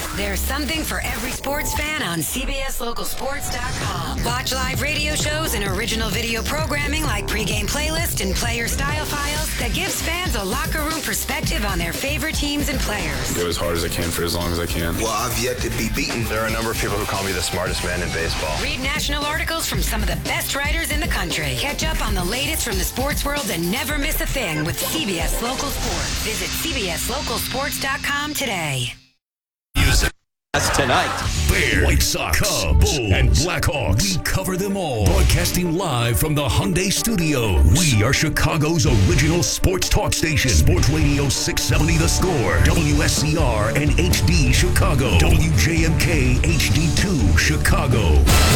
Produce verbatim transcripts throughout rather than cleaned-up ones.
There's something for every sports fan on C B S Local Sports dot com. Watch live radio shows and original video programming like pregame playlist and player style files that gives fans a locker room perspective on their favorite teams and players. Go as hard as I can for as long as I can. Well, I've yet to be beaten. There are a number of people who call me the smartest man in baseball. Read national articles from some of the best writers in the country. Catch up on the latest from the sports world and never miss a thing with C B S Local Sports. Visit C B S Local Sports dot com today. Music. That's tonight. Bears, White Sox, Cubs, Bulls, and Blackhawks. We cover them all. Broadcasting live from the Hyundai Studios. We are Chicago's original sports talk station. Sports Radio six seventy The Score. W S C R and H D Chicago. W J M K H D two Chicago.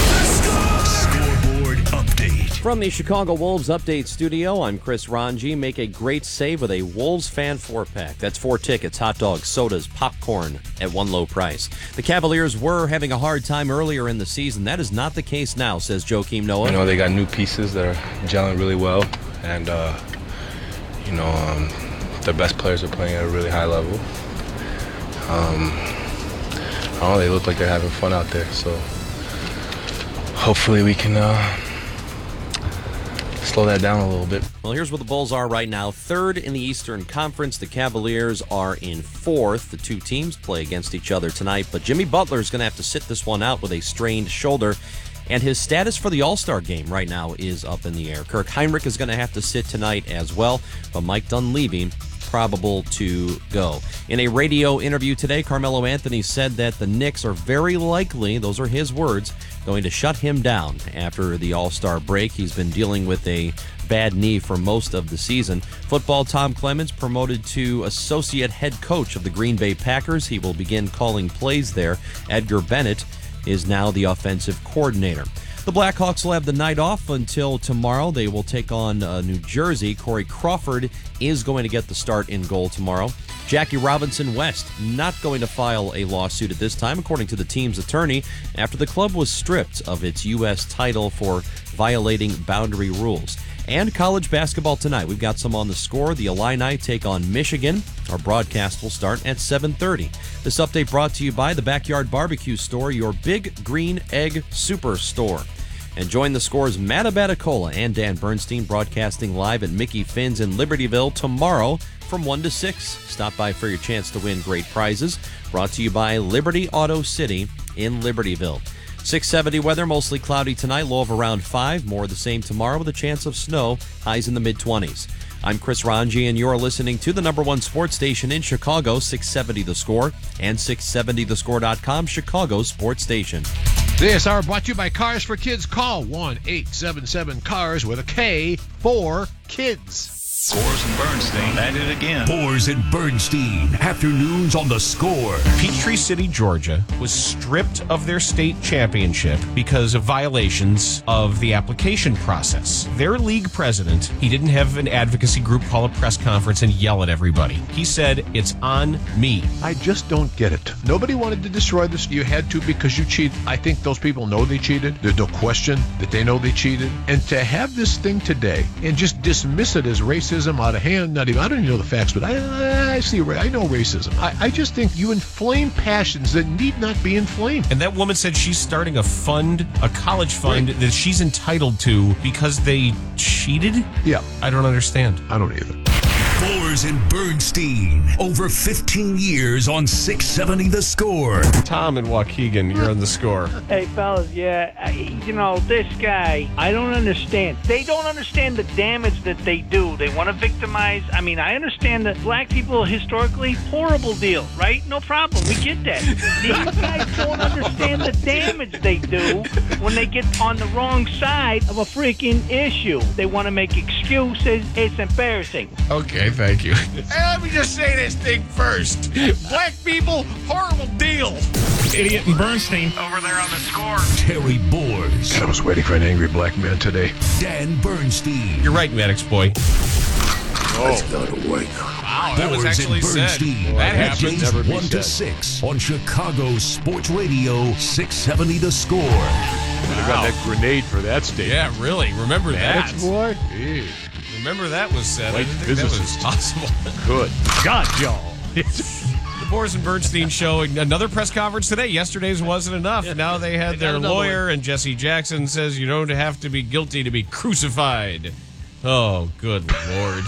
Scoreboard update. From the Chicago Wolves Update Studio, I'm Chris Ranji. Make a great save with a Wolves fan four-pack. That's four tickets, hot dogs, sodas, popcorn at one low price. The Cavaliers were having a hard time earlier in the season. That is not the case now, says Joakim Noah. You know, they got new pieces that are gelling really well, and, uh, you know, um, their best players are playing at a really high level. Um, I don't know, they look like they're having fun out there, so hopefully we can uh, slow that down a little bit. Well, here's where the Bulls are right now. Third in the Eastern Conference. The Cavaliers are in fourth. The two teams play against each other tonight, but Jimmy Butler is going to have to sit this one out with a strained shoulder, and his status for the All-Star game right now is up in the air. Kirk Hinrich is going to have to sit tonight as well, but Mike Dunleavy probable to go. In a radio interview today, Carmelo Anthony said that the Knicks are very likely, those are his words, going to shut him down after the All-Star break. He's been dealing with a bad knee for most of the season. Football, Tom Clements promoted to associate head coach of the Green Bay Packers. He will begin calling plays there. Edgar Bennett is now the offensive coordinator. The Blackhawks will have the night off until tomorrow. They will take on uh, New Jersey. Corey Crawford is going to get the start in goal tomorrow. Jackie Robinson West not going to file a lawsuit at this time, according to the team's attorney, after the club was stripped of its U S title for violating boundary rules. And college basketball tonight. We've got some on the score. The Illini take on Michigan. Our broadcast will start at seven thirty. This update brought to you by the Backyard Barbecue Store, your Big Green Egg Superstore. And join the Score's Matt Abaticola and Dan Bernstein broadcasting live at Mickey Finn's in Libertyville tomorrow from one to six. Stop by for your chance to win great prizes. Brought to you by Liberty Auto City in Libertyville. six seventy weather, mostly cloudy tonight, low of around five. More of the same tomorrow with a chance of snow, highs in the mid-twenties. I'm Chris Ranji, and you're listening to the number one sports station in Chicago, six seventy The Score, and six seventy the score dot com, Chicago's sports station. This hour brought to you by Cars for Kids. Call one eight seven seven CARS with a K for kids. Boers and Bernstein at it again. Boers and Bernstein, afternoons on The Score. Peachtree City, Georgia, was stripped of their state championship because of violations of the application process. Their league president, he didn't have an advocacy group call a press conference and yell at everybody. He said, "It's on me." I just don't get it. Nobody wanted to destroy this. You had to because you cheated. I think those people know they cheated. There's no question that they know they cheated. And to have this thing today and just dismiss it as racism out of hand, not even, I don't even know the facts, but I, I see, I know racism. I, I just think you inflame passions that need not be inflamed. And that woman said she's starting a fund, a college fund, right, that she's entitled to because they cheated? Yeah. I don't understand. I don't either. Boers and Bernstein, over fifteen years on six seventy The Score. Tom and Waukegan, you're on The Score. Hey, fellas, yeah, I, you know, this guy, I don't understand. They don't understand the damage that they do. They want to victimize. I mean, I understand that black people historically, horrible deal, right? No problem. We get that. These guys don't understand the damage they do when they get on the wrong side of a freaking issue. They want to make excuses. It's embarrassing. Okay, thank you. Hey, let me just say this thing first. Black people, horrible deal. Idiot and Bernstein over there on The Score. Terry Boers. God, I was waiting for an angry black man today. Dan Bernstein. You're right, Maddox boy. Oh. Let's go to work. Wow, that was actually said. Well, that happened. Never one to six on Chicago Sports Radio six seventy The Score. Wow. I got that grenade for that statement. Yeah, really. Remember Maddox that. boy? Jeez. Remember that was said. Like I didn't think that was possible. Good God, y'all. The Boris and Bernstein Show. Another press conference today. Yesterday's wasn't enough. Yeah. Now they had They got their another lawyer, one. and Jesse Jackson says you don't have to be guilty to be crucified. Oh, good Lord.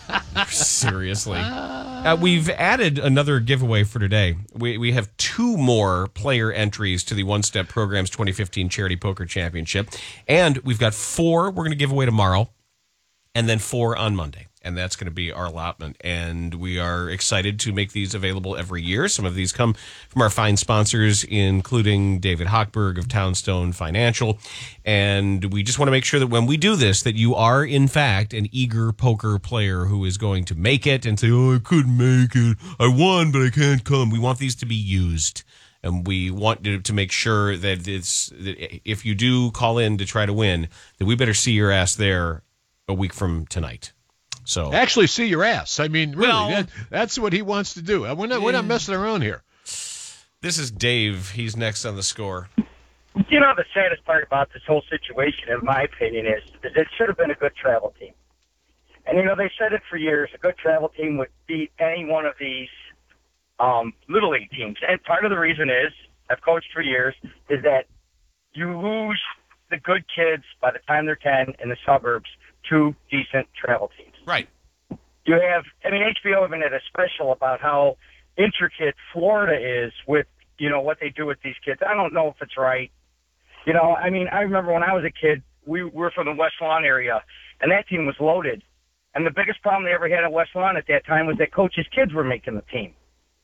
Seriously. Uh, we've added another giveaway for today. We we have two more player entries to the One Step Program's twenty fifteen Charity Poker Championship. And we've got four we're going to give away tomorrow, and then four on Monday. And that's going to be our allotment. And we are excited to make these available every year. Some of these come from our fine sponsors, including David Hochberg of Townstone Financial. And we just want to make sure that when we do this, that you are, in fact, an eager poker player who is going to make it and say, oh, I couldn't make it. I won, but I can't come. We want these to be used. And we want to, to make sure that, it's, that if you do call in to try to win, that we better see your ass there a week from tonight. So Actually, see your ass. I mean, really, Well- that, that's what he wants to do. We're not, we're not messing around here. this is Dave. He's next on the score. You know, the saddest part about this whole situation, in my opinion, is, is it should have been a good travel team. And, you know, they said it for years. A good travel team would beat any one of these um, Little League teams. And part of the reason is, I've coached for years, is that you lose the good kids by the time they're ten in the suburbs to decent travel teams. Right. You have, I mean, H B O even had a special about how intricate Florida is with, you know, what they do with these kids. I don't know if it's right. You know, I mean, I remember when I was a kid, we were from the West Lawn area, and that team was loaded. And the biggest problem they ever had at West Lawn at that time was that coaches' kids were making the team.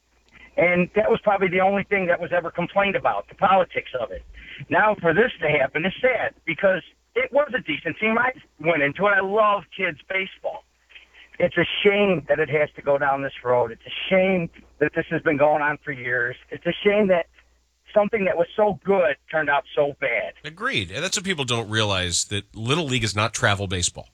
And that was probably the only thing that was ever complained about, the politics of it. Now, for this to happen is sad, because it was a decent team. I went into it. I love kids' baseball. It's a shame that it has to go down this road. It's a shame that this has been going on for years. It's a shame that something that was so good turned out so bad. Agreed. And that's what people don't realize, that Little League is not travel baseball.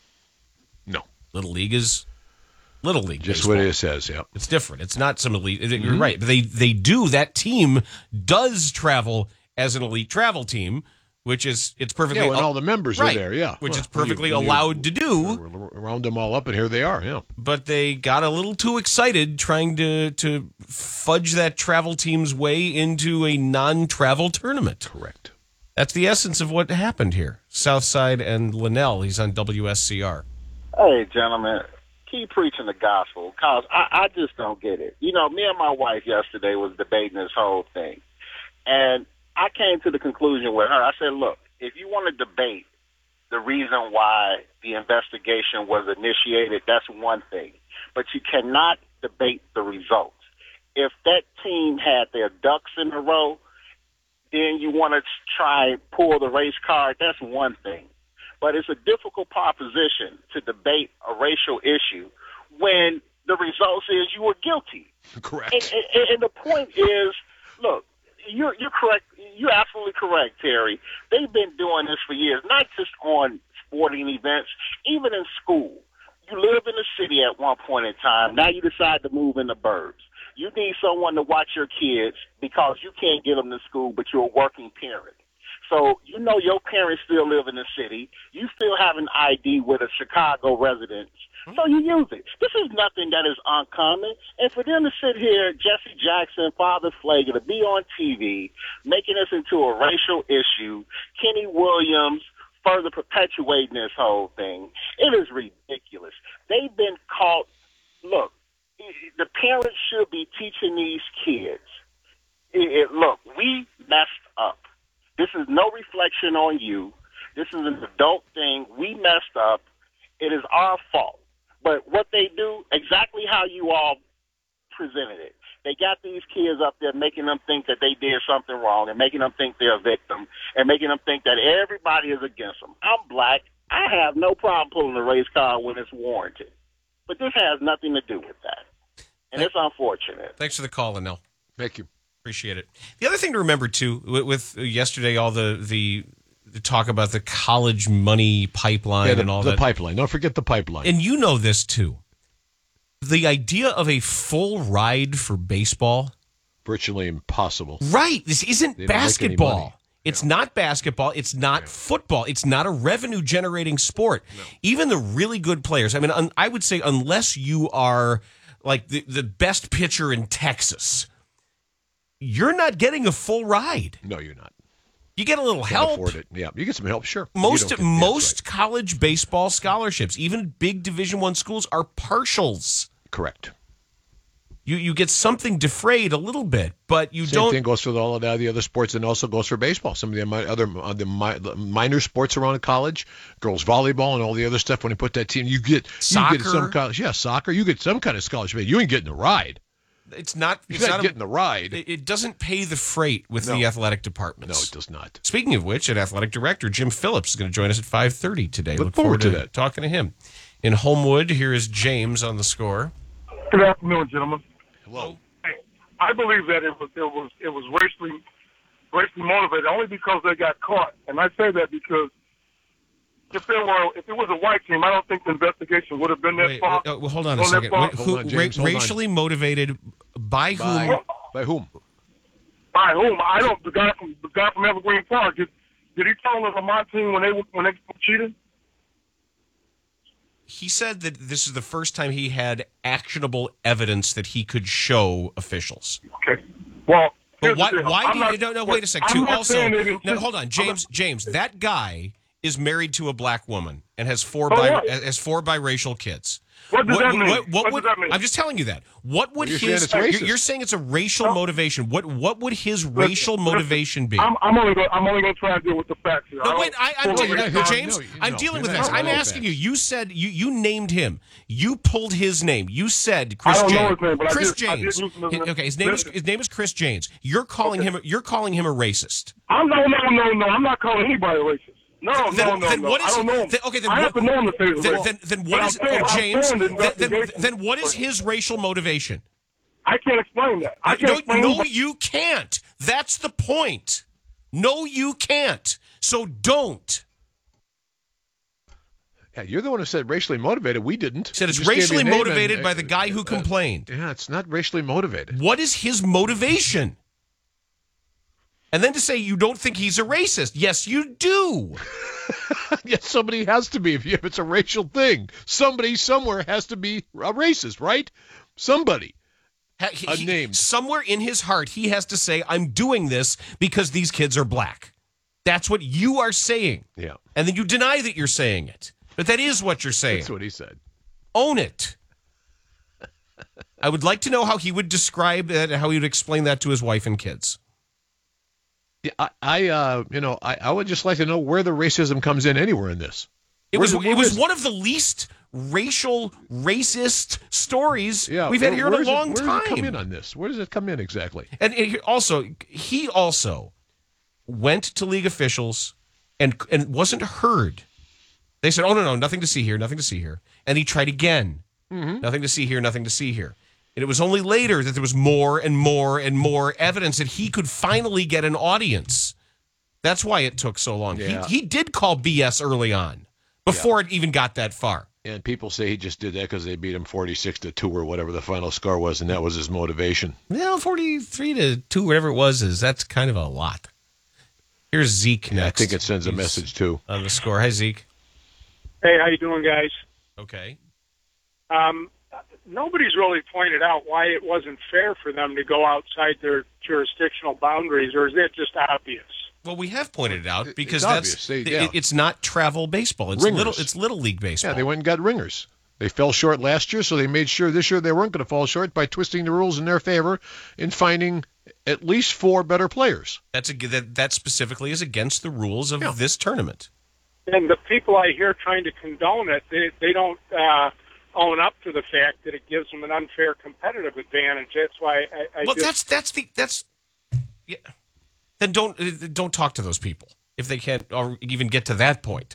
No. Little League is Little League Just baseball. what it says, yeah. It's different. It's not some elite. You're Mhm. right. But they, they do. That team does travel as an elite travel team, which is, it's perfectly... Yeah, when all the members right, are there, yeah. Which Well, is perfectly when you- when you allowed to do. Round them all up, and here they are, yeah. But they got a little too excited trying to, to fudge that travel team's way into a non-travel tournament. Correct. That's the essence of what happened here. Southside and Linnell, he's on W S C R. Hey, gentlemen, keep preaching the gospel, because I, I just don't get it. You know, me and my wife yesterday was debating this whole thing, and I came to the conclusion with her. I said, look, if you want to debate the reason why the investigation was initiated, that's one thing. But you cannot debate the results. If that team had their ducks in a row, then you want to try and pull the race card, that's one thing. But it's a difficult proposition to debate a racial issue when the result is you were guilty. Correct. And, and, and the point is, look, you're, you're correct. You're absolutely correct, Terry. They've been doing this for years, not just on sporting events, even in school. You live in the city at one point in time. Now you decide to move in the burbs. You need someone to watch your kids because you can't get them to school, but you're a working parent. So you know your parents still live in the city. You still have an I D with a Chicago residence. So you use it. This is nothing that is uncommon. And for them to sit here, Jesse Jackson, Father Flager, to be on T V, making this into a racial issue, Kenny Williams further perpetuating this whole thing, it is ridiculous. They've been caught. Look, the parents should be teaching these kids. It, it, look, we messed up. This is no reflection on you. This is an adult thing. We messed up. It is our fault. But what they do, exactly how you all presented it, they got these kids up there making them think that they did something wrong and making them think they're a victim and making them think that everybody is against them. I'm black. I have no problem pulling the race card when it's warranted. But this has nothing to do with that. And it's unfortunate. Thanks for the call, Linnell. Thank you. Appreciate it. The other thing to remember, too, with, with yesterday, all the, the the talk about the college money pipeline Yeah, the, and all the that. pipeline. Don't forget the pipeline. And you know this, too. The idea of a full ride for baseball. Virtually impossible. Right. This isn't They don't make any basketball. money. It's not basketball. It's not yeah. football. It's not a revenue-generating sport. No. Even the really good players, I mean, un, I would say unless you are like the, the best pitcher in Texas, you're not getting a full ride. No, you're not. You get a little Can't help. afford it. Yeah, you get some help, sure. Most get, most right. college baseball scholarships, even big Division One schools, are partials. Correct. You you get something defrayed a little bit, but you Same don't. Same thing goes for all of the other sports, and also goes for baseball. Some of the other uh, the, mi- the minor sports around college, girls volleyball, and all the other stuff. When you put that team, you get soccer. You get some college, yeah, soccer. You get some kind of scholarship. You ain't getting a ride. It's not. You're it's not, not getting a, the ride. It, it doesn't pay the freight with No. the athletic departments. No, it does not. Speaking of which, an athletic director Jim Phillips is going to join us at five thirty today. Look, Look forward, forward to that. Talking to him in Homewood. Here is James on the score. Good afternoon, gentlemen. Hello. I believe that it was it was it was racially racially motivated only because they got caught, and I say that because if there were if it was a white team, I don't think the investigation would have been that Wait, far. wait, uh, well, hold on a gone that second. far. Wait, who, on, James, ra- hold on. racially motivated by By, whom? by whom? By whom? I don't. The guy from the guy from Evergreen Park did. Did he tell them my team when they when they cheated? He said that this is the first time he had actionable evidence that he could show officials. Okay. Well, but here's why? the deal. Why I'm do not- you? No, no. Wait a second. I'm Too. not Also, saying they didn't- no, hold on, I'm James. not- James, that guy is married to a black woman and has four Oh, bi- right. has four biracial kids. What does that mean? What, what What would, does that mean? I'm just telling you that. What would Well, you're his? saying it's You're, racist. you're saying it's a racial motivation. What What would his racial Listen, motivation be? I'm, I'm only going. I'm only going to try and deal with the facts here. No, I wait, don't- I, I'm Hold dealing, on, no, John. James. no, I'm no, dealing you're with not this. I'm allowed asking that. you. You said you you named him. You pulled his name. You said Chris I don't know James. his name, but I Chris did- I did James. listen to his Okay, his name is name. his name is Chris James. You're calling him. You're calling him a racist. I'm no, no, no, no. I'm not calling anybody racist. No, Then, no, no, then no. what is I don't know him. then, okay? Then I what, have to know him to say he's then, racist. then, then But what I'm is saying- oh, I'm James? saying the Then, then, investigation- then what is his racial motivation? I can't explain that. I can't no, explain no, that. you can't. That's the point. No, you can't. So don't. Yeah, you're the one who said racially motivated. We didn't. Said it's You just gave racially me a name motivated and- by the guy who uh, complained. Yeah, it's not racially motivated. What is his motivation? And then to say you don't think he's a racist. Yes, you do. Yes, somebody has to be. If, you, if it's a racial thing, somebody somewhere has to be a racist, right? Somebody. Ha- he- Unnamed. Somewhere in his heart, he has to say, I'm doing this because these kids are black. That's what you are saying. Yeah. And then you deny that you're saying it. But that is what you're saying. That's what he said. Own it. I would like to know how he would describe that, how he would explain that to his wife and kids. Yeah, I, I uh, you know, I, I would just like to know where the racism comes in anywhere in this. It was Where's- it was where's- one of the least racial, racist stories yeah, we've had where- here in a where's it- long where time. does it come in on this? Where does it come in exactly? And, and he also, he also went to league officials and and wasn't heard. They said, "Oh no, no, nothing to see here, nothing to see here." And he tried again. Mm-hmm. Nothing to see here, nothing to see here. And it was only later that there was more and more and more evidence that he could finally get an audience. That's why it took so long. Yeah. He he did call B S early on, before it even got that far. And people say he just did that because they beat him forty-six to two or whatever the final score was, and that was his motivation. Well, forty-three to two, whatever it was, is that's kind of a lot. Here's Zeke Yeah, I next. think it sends a He's message too. on the score. Hi, Zeke. Hey, how you doing, guys? Okay. Um, nobody's really pointed out why it wasn't fair for them to go outside their jurisdictional boundaries, or is it just obvious? Well, we have pointed it out because It's that's obvious. They- it- yeah. it's not travel baseball. It's Ringers. little. It's little league baseball. Yeah, they went and got ringers. They fell short last year, so they made sure this year they weren't going to fall short by twisting the rules in their favor and finding at least four better players. That's a that that specifically is against the rules of this tournament. And the people I hear trying to condone it, they, they don't uh, own up to the fact that it gives them an unfair competitive advantage. That's why I, I Well, just, that's that's the that's. Yeah. Then don't uh, don't talk to those people if they can't or even get to that point.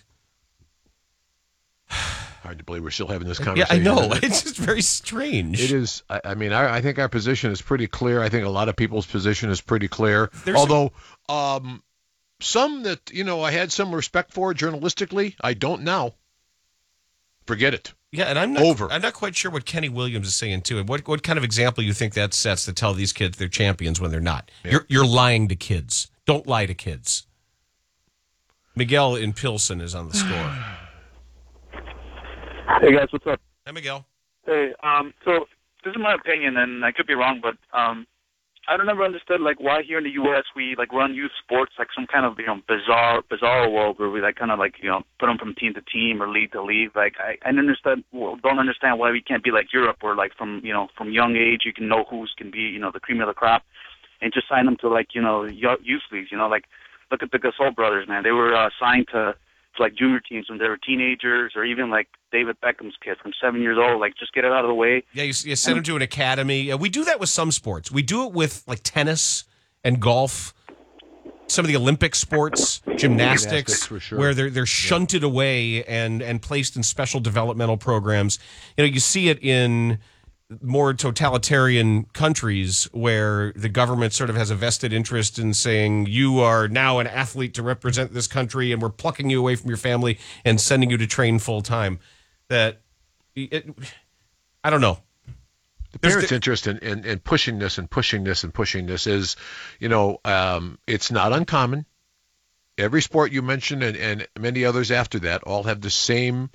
Hard to believe we're still having this Yeah, conversation. I know. isn't it? It's just very strange. It is. I, I mean, I, I think our position is pretty clear. I think a lot of people's position is pretty clear. There's Although um, some that, you know, I had some respect for journalistically, I don't now. Forget it. Yeah, and I'm not, Over. I'm not quite sure what Kenny Williams is saying too. And what what kind of example you think that sets to tell these kids they're champions when they're not? Yeah. You're you're lying to kids. Don't lie to kids. Miguel in Pilsen is on the score. Hey guys, what's up? Hi, Miguel. Hey, um, so this is my opinion, and I could be wrong, but um, I don't ever understood like why here in the U S we like run youth sports like some kind of you know bizarre bizarre world where we like kind of like you know put them from team to team or league to league. Like I, I understand well, don't understand why we can't be like Europe where like from you know from young age you can know who's can be you know the cream of the crop, and just sign them to like you know youth leagues. You know like look at the Gasol brothers, man. They were uh, signed to. To like junior teams when they were teenagers, or even like David Beckham's kid from seven years old. Like, just get it out of the way. Yeah, you, you send them to an academy. Uh, we do that with some sports. We do it with like tennis and golf, some of the Olympic sports, gymnastics, Gymnastics, for sure. where they're they're shunted yeah. away and and placed in special developmental programs. You know, you see it in more totalitarian countries where the government sort of has a vested interest in saying you are now an athlete to represent this country and we're plucking you away from your family and sending you to train full time. That it, I don't know. The parents' the, interest in, in, in pushing this and pushing this and pushing this is, you know, um, it's not uncommon. Every sport you mentioned and, and many others after that all have the same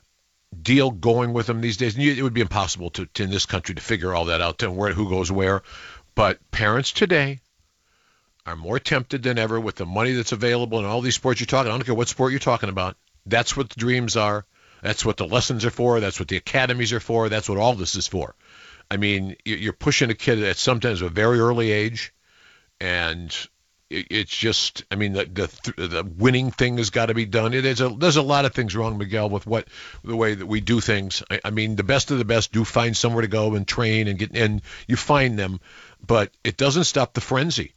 deal going with them these days. And it would be impossible to, to in this country to figure all that out, to where who goes where. But parents today are more tempted than ever with the money that's available in all these sports you're talking. I don't care what sport you're talking about. That's what the dreams are. That's what the lessons are for. That's what the academies are for. That's what all this is for. I mean, you're pushing a kid at sometimes a very early age, and it's just, I mean, the the, the winning thing has got to be done. It is a, there's a lot of things wrong, Miguel, with what the way that we do things. I, I mean, the best of the best do find somewhere to go and train and get, and you find them, but it doesn't stop the frenzy.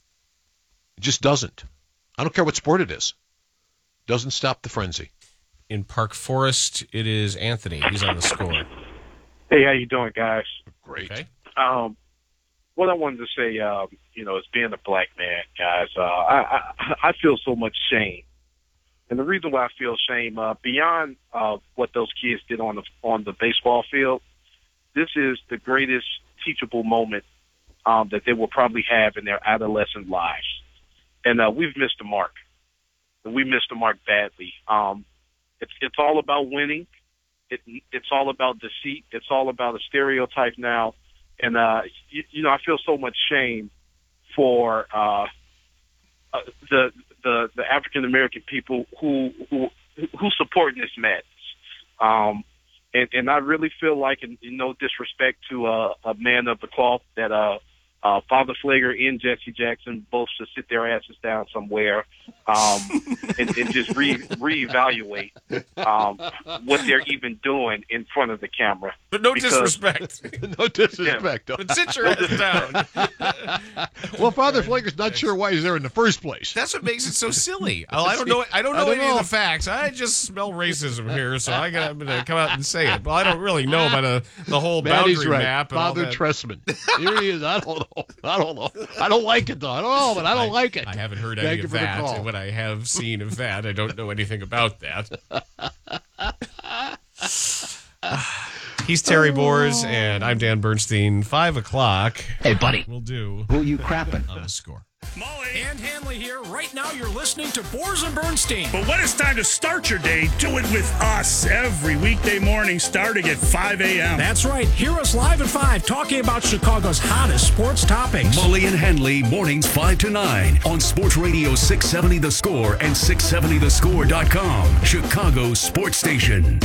It just doesn't. I don't care what sport it is. It doesn't stop the frenzy. In Park Forest, it is Anthony. He's on the score. Hey, how you doing, guys? Great. Okay. Um, what I wanted to say, um, you know, as being a black man, guys, uh, I, I I feel so much shame, and the reason why I feel shame uh, beyond uh, what those kids did on the on the baseball field, this is the greatest teachable moment um, that they will probably have in their adolescent lives, and uh, we've missed the mark, and we missed the mark badly. Um, it's it's all about winning. It, it's all about deceit. It's all about a stereotype now. And, uh, you, you know, I feel so much shame for uh, uh, the the, the African-American people who, who who support this madness. Um, and, and I really feel like, in, in no disrespect to uh, a man of the cloth, that uh, uh, Father Pfleger and Jesse Jackson both should sit their asses down somewhere um, and, and just re reevaluate um, what they're even doing in front of the camera. But no because, disrespect. No disrespect. Yeah. But sit your ass down. Well, Father Pfleger's not sure why he's there in the first place. That's what makes it so silly. Oh, I don't know. I don't know I don't any know. of the facts. I just smell racism here, so I got, I'm going to come out and say it. Well, I don't really know about a, the whole Maddie's boundary right. map. And Father all that. Tressman. Here he is. I don't know. I don't know. I don't like it, though. I don't know, but I don't I, like it. I haven't heard Thank any you of for the that. call. And what I have seen of that, I don't know anything about that. He's Terry Boers, and I'm Dan Bernstein. Five o'clock. Hey, buddy. We'll do. Who you crapping? On the score. Molly and Hanley here. Right now, you're listening to Boers and Bernstein. But when it's time to start your day, do it with us every weekday morning, starting at five a m That's right. Hear us live at five, talking about Chicago's hottest sports topics. Molly and Hanley, mornings five to nine on Sports Radio six seventy The Score and six seventy the score dot com, Chicago's sports station.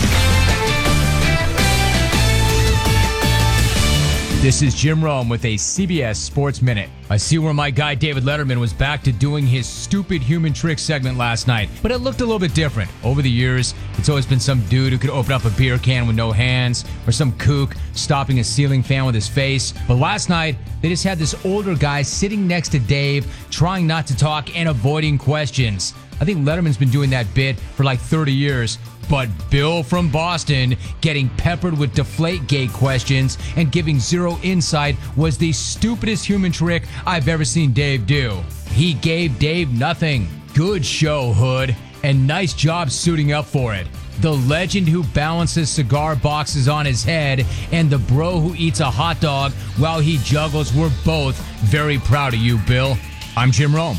This is Jim Rome with a C B S Sports Minute. I see where my guy David Letterman was back to doing his stupid human trick segment last night, but it looked a little bit different. Over the years, it's always been some dude who could open up a beer can with no hands, or some kook stopping a ceiling fan with his face. But last night, they just had this older guy sitting next to Dave, trying not to talk and avoiding questions. I think Letterman's been doing that bit for like thirty years. But Bill from Boston getting peppered with Deflategate questions and giving zero insight was the stupidest human trick I've ever seen Dave do. He gave Dave nothing. Good show, Hood, and nice job suiting up for it. The legend who balances cigar boxes on his head and the bro who eats a hot dog while he juggles, we're both very proud of you, Bill. I'm Jim Rome.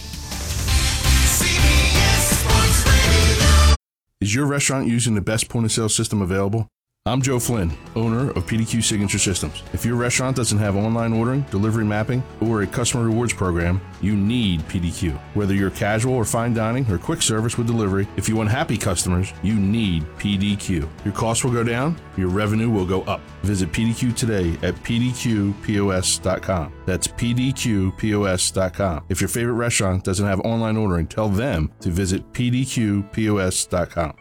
Is your restaurant using the best point-of-sale system available? I'm Joe Flynn, owner of P D Q Signature Systems. If your restaurant doesn't have online ordering, delivery mapping, or a customer rewards program, you need P D Q. Whether you're casual or fine dining or quick service with delivery, if you want happy customers, you need P D Q. Your costs will go down, your revenue will go up. Visit P D Q today at P D Q P O S dot com. That's P D Q P O S dot com. If your favorite restaurant doesn't have online ordering, tell them to visit P D Q P O S dot com.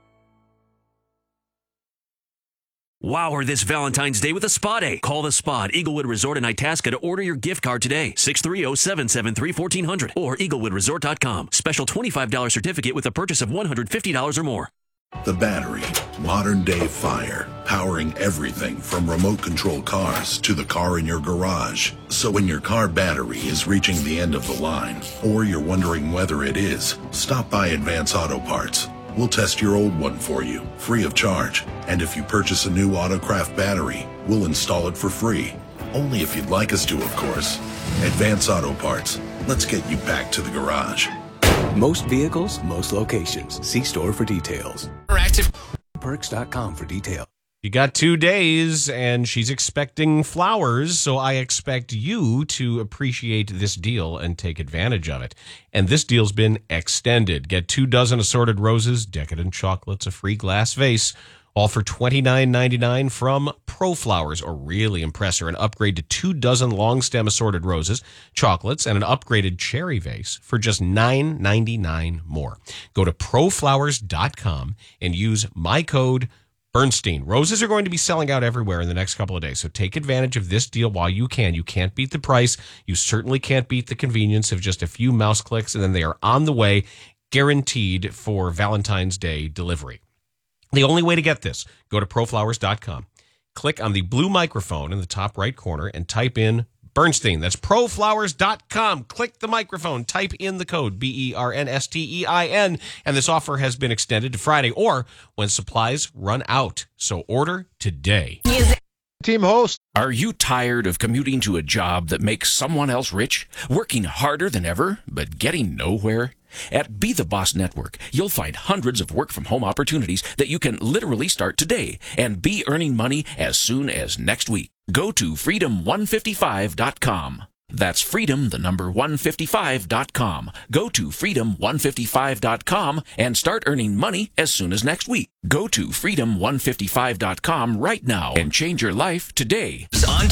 Wow her this Valentine's Day with a spa day. Call the Spa at Eaglewood Resort in Itasca to order your gift card today. six three zero, seven seven three, one four zero zero or eaglewood resort dot com. Special twenty-five dollars certificate with a purchase of one hundred fifty dollars or more. The Battery, modern day fire, powering everything from remote control cars to the car in your garage. So when your car battery is reaching the end of the line, or you're wondering whether it is, stop by Advance Auto Parts. We'll test your old one for you, free of charge. And if you purchase a new Autocraft battery, we'll install it for free. Only if you'd like us to, of course. Advance Auto Parts. Let's get you back to the garage. Most vehicles, most locations. See store for details. Interactive perks dot com for details. You got two days, and she's expecting flowers, so I expect you to appreciate this deal and take advantage of it. And this deal's been extended. Get two dozen assorted roses, decadent chocolates, a free glass vase, all for twenty-nine ninety-nine from ProFlowers, or really impress her, an upgrade to two dozen long stem assorted roses, chocolates, and an upgraded cherry vase for just nine ninety-nine more. Go to pro flowers dot com and use my code Bernstein. Roses are going to be selling out everywhere in the next couple of days, so take advantage of this deal while you can. You can't beat the price. You certainly can't beat the convenience of just a few mouse clicks, and then they are on the way, guaranteed for Valentine's Day delivery. The only way to get this, go to pro flowers dot com, click on the blue microphone in the top right corner, and type in Bernstein. That's pro flowers dot com. Click the microphone, type in the code B E R N S T E I N, and this offer has been extended to Friday or when supplies run out. So order today. Team host. Are you tired of commuting to a job that makes someone else rich? Working harder than ever, but getting nowhere? At Be The Boss Network, you'll find hundreds of work-from-home opportunities that you can literally start today and be earning money as soon as next week. Go to freedom one fifty-five dot com. That's freedom, the number one fifty-five dot com. Go to freedom one fifty-five dot com and start earning money as soon as next week. Go to freedom one fifty-five dot com right now and change your life today.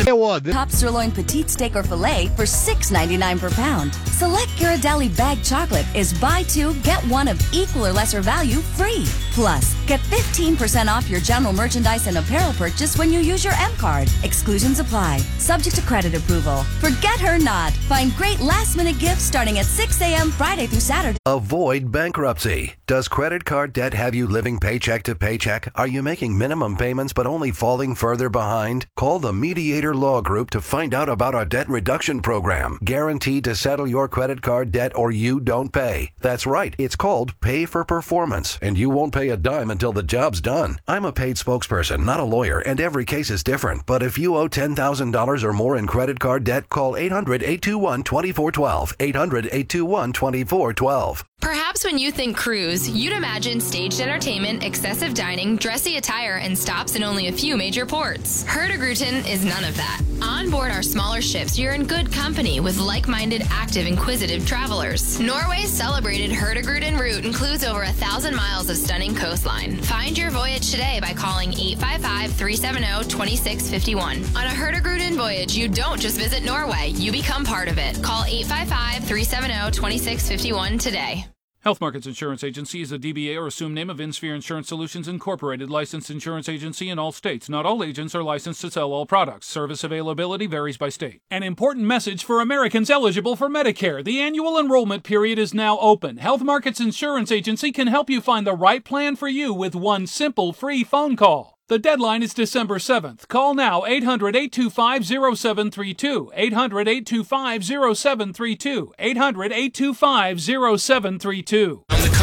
Top sirloin petite steak or filet for six ninety-nine per pound. Select Ghirardelli bag chocolate is buy two, get one of equal or lesser value free. Plus, get fifteen percent off your general merchandise and apparel purchase when you use your M card. Exclusions apply. Subject to credit approval. Forget her not. Find great last-minute gifts starting at six a.m. Friday through Saturday. Avoid bankruptcy. Does credit card debt have you living paycheck to paycheck? Are you making minimum payments but only falling further behind? Call the Mediator Law Group to find out about our debt reduction program. Guaranteed to settle your credit card debt or you don't pay. That's right. It's called Pay for Performance, and you won't pay a dime until the job's done. I'm a paid spokesperson, not a lawyer, and every case is different. But if you owe ten thousand dollars or more in credit card debt, call eight hundred, eight two one, two four one two. eight hundred, eight two one, two four one two. Perhaps when you think cruise, you'd imagine staged entertainment, excessive dining, dressy attire, and stops in only a few major ports. Hurtigruten is none of that. On board our smaller ships, you're in good company with like-minded, active, inquisitive travelers. Norway's celebrated Hurtigruten route includes over a thousand miles of stunning coastline. Find your voyage today by calling eight five five, three seven zero, two six five one. On a Hurtigruten voyage, you don't just visit Norway, you become part of it. Call eight five five, three seven zero, two six five one today. Health Markets Insurance Agency is a D B A or assumed name of InSphere Insurance Solutions Incorporated, licensed insurance agency in all states. Not all agents are licensed to sell all products. Service availability varies by state. An important message for Americans eligible for Medicare. The annual enrollment period is now open. Health Markets Insurance Agency can help you find the right plan for you with one simple free phone call. The deadline is December seventh. Call now, eight hundred, eight two five, zero seven three two, eight hundred, eight two five, zero seven three two, eight hundred, eight two five, zero seven three two.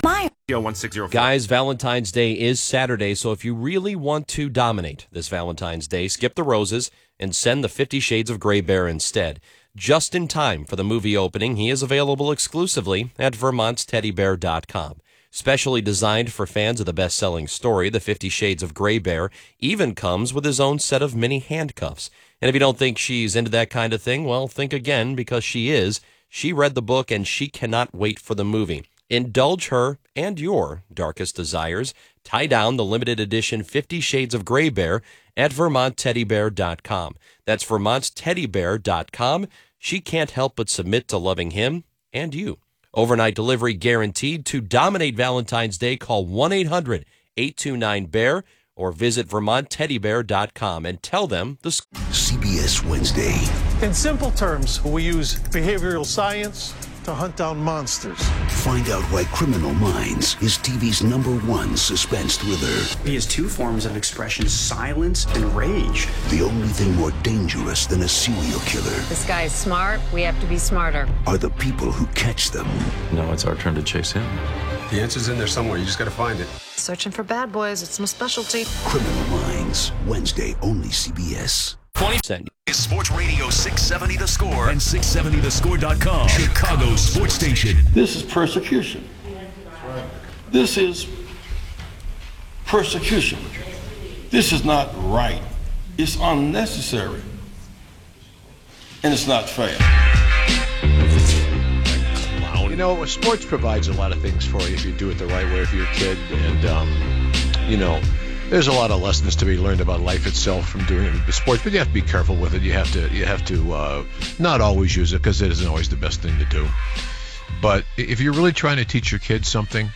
Guys, Valentine's Day is Saturday, so if you really want to dominate this Valentine's Day, skip the roses and send the Fifty Shades of Grey Bear instead. Just in time for the movie opening, he is available exclusively at vermonts teddy bear dot com. Specially designed for fans of the best-selling story, The Fifty Shades of Grey Bear even comes with his own set of mini handcuffs. And if you don't think she's into that kind of thing, well, think again, because she is. She read the book, and she cannot wait for the movie. Indulge her and your darkest desires. Tie down the limited edition Fifty Shades of Grey Bear at Vermont Teddy Bear dot com. That's Vermont Teddy Bear dot com. She can't help but submit to loving him and you. Overnight delivery guaranteed. To dominate Valentine's Day, call one eight hundred eight two nine bear or visit Vermont Teddy Bear dot com and tell them the C B S Wednesday. In simple terms, we use behavioral science to hunt down monsters. Find out why Criminal Minds is T V's number one suspense thriller. He has two forms of expression, silence and rage. The only thing more dangerous than a serial killer This guy is smart. We have to be smarter. are the people who catch them. Now it's our turn to chase him. The answer's in there somewhere. You just got to find it. Searching for bad boys. It's my specialty. Criminal Minds, Wednesday, only C B S. twenty percent. Is Sports Radio six seventy The Score and six seventy the score dot com, Chicago's sports station. This is persecution. This is persecution. This is not right. It's unnecessary. And it's not fair. You know, sports provides a lot of things for you if you do it the right way for your kid. And, um, you know, there's a lot of lessons to be learned about life itself from doing the sports, but you have to be careful with it. You have to, you have to uh, not always use it because it isn't always the best thing to do. But if you're really trying to teach your kids something,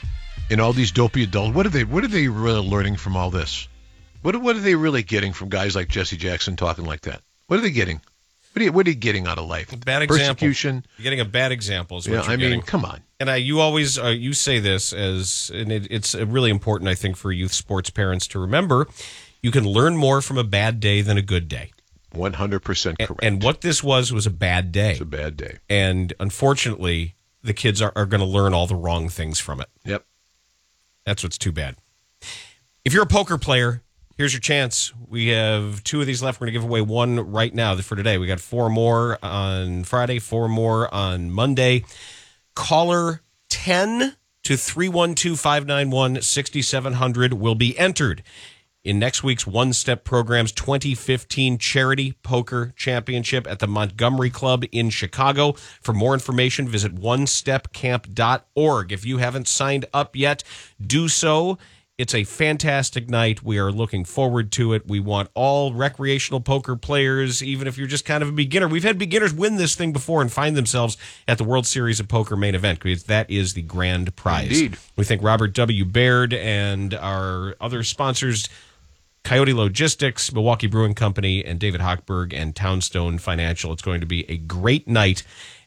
and all these dopey adults, what are they, what are they really learning from all this? What, what are they really getting from guys like Jesse Jackson talking like that? What are they getting? What are you, what are you getting out of life? Bad example. Persecution. You're getting a bad example. Is what Yeah, you're I mean, getting. come on. And I, you always uh, you say this as, and it, it's really important, I think, for youth sports parents to remember. You can learn more from a bad day than a good day. one hundred percent correct. And, and what this was was a bad day. It's a bad day. And unfortunately, the kids are, are going to learn all the wrong things from it. Yep. That's what's too bad. If you're a poker player, here's your chance. We have two of these left. We're going to give away one right now for today. We got four more on Friday, four more on Monday. Caller ten to three one two, five nine one, six seven zero zero will be entered in next week's One Step Program's twenty fifteen Charity Poker Championship at the Montgomery Club in Chicago. For more information, visit one step camp dot org. If you haven't signed up yet, do so. It's a fantastic night. We are looking forward to it. We want all recreational poker players, even if you're just kind of a beginner. We've had beginners win this thing before and find themselves at the World Series of Poker main event, because that is the grand prize. Indeed. We thank Robert W. Baird and our other sponsors, Coyote Logistics, Milwaukee Brewing Company, and David Hochberg and Townstone Financial. It's going to be a great night.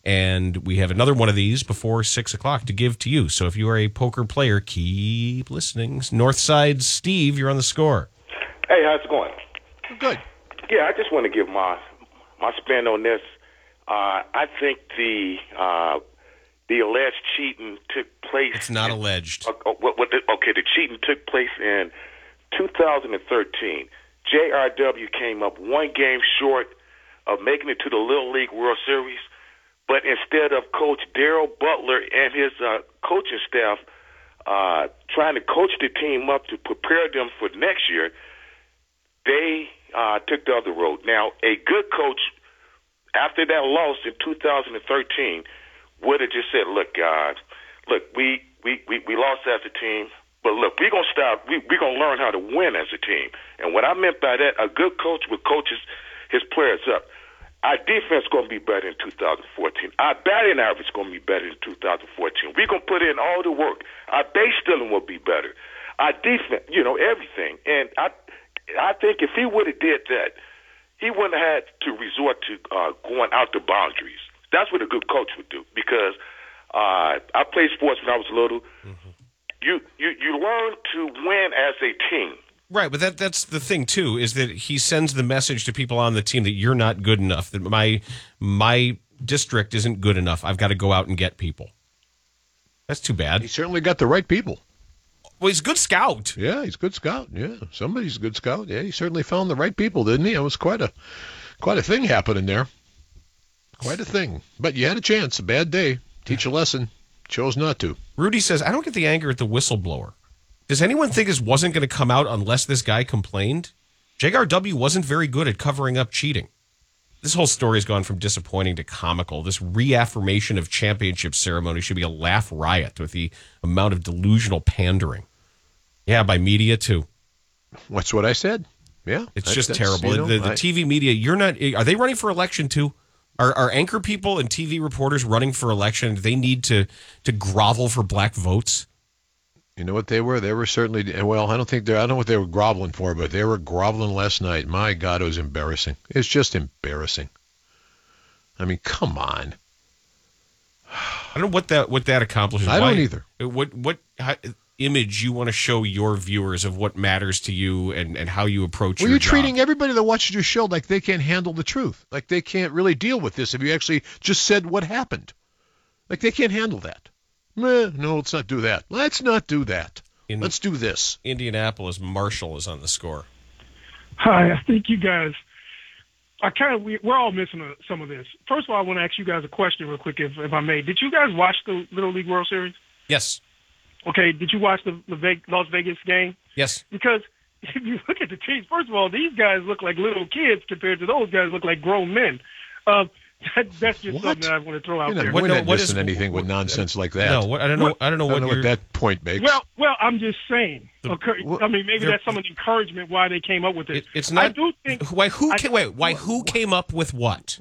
And we have another one of these before six o'clock to give to you. So if you are a poker player, keep listening. Northside Steve, you're on the score. Hey, how's it going? Good. Yeah, I just want to give my my spin on this. Uh, I think the uh, the alleged cheating took place. It's not alleged. Uh, uh, what, what the, okay, the cheating took place in two thousand thirteen. J R W came up one game short of making it to the Little League World Series. But instead of Coach Darrell Butler and his uh, coaching staff uh, trying to coach the team up to prepare them for next year, they uh, took the other road. Now, a good coach, after that loss in two thousand thirteen, would have just said, look, guys, look, we, we, we, we lost as a team, but look, we're going to stop. We, we're going to learn how to win as a team. And what I meant by that, a good coach would coach his, his players up. Our defense is going to be better in two thousand fourteen. Our batting average is going to be better in two thousand fourteen. We're going to put in all the work. Our base stealing will be better. Our defense, you know, everything. And I I think if he would have did that, he wouldn't have had to resort to uh, going out the boundaries. That's what a good coach would do, because uh, I played sports when I was little. Mm-hmm. You, you, you learn to win as a team. Right, but that that's the thing, too, is that he sends the message to people on the team that you're not good enough, that my my district isn't good enough. I've got to go out and get people. That's too bad. He certainly got the right people. Well, he's a good scout. Yeah, he's a good scout. Yeah, somebody's a good scout. Yeah, he certainly found the right people, didn't he? It was quite a quite a thing happening there. Quite a thing. But you had a chance. A bad day. Teach a lesson. chose not to. Rudy says, I don't get the anger at the whistleblower. Does anyone think this wasn't going to come out unless this guy complained? J R W wasn't very good at covering up cheating. This whole story has gone from disappointing to comical. This reaffirmation of championship ceremony should be a laugh riot with the amount of delusional pandering. Yeah, by media, too. That's what I said. Yeah. It's just terrible. You know, the the I, T V media, you're not, are they running for election, too? Are, are anchor people and T V reporters running for election? Do they need to, to grovel for black votes? You know what they were? They were certainly, well, I don't think they're, I don't know what they were groveling for, but they were groveling last night. My God, it was embarrassing. It's just embarrassing. I mean, come on. I don't know what that, what that accomplishes. I Why, don't either. What, what how, image you want to show your viewers of what matters to you and, and how you approach well, your you're job. treating everybody that watches your show like they can't handle the truth. Like they can't really deal with this if you actually just said what happened. Like they can't handle that. Meh, no, let's not do that. Let's not do that. In let's do this. Indianapolis, Marshall is on the score. Hi, I think you guys, I kind of, we, we're all missing a, some of this. First of all, I want to ask you guys a question real quick, if, if I may. Did you guys watch the Little League World Series? Yes. Okay, did you watch the, the Ve- Las Vegas game? Yes. Because if you look at the teams, first of all, these guys look like little kids compared to those guys look like grown men. Um, That, that's just what? something that I want to throw out you're not, there. We're what, not no, missing anything with nonsense like that. No, what, I don't know. What, I don't know, I don't what, know what that point makes. Well, well, I'm just saying. The, okay, I mean, maybe that's some of the encouragement why they came up with it. it it's not. I do think. Why? Who? I, Can, wait. Why? Who came up with what?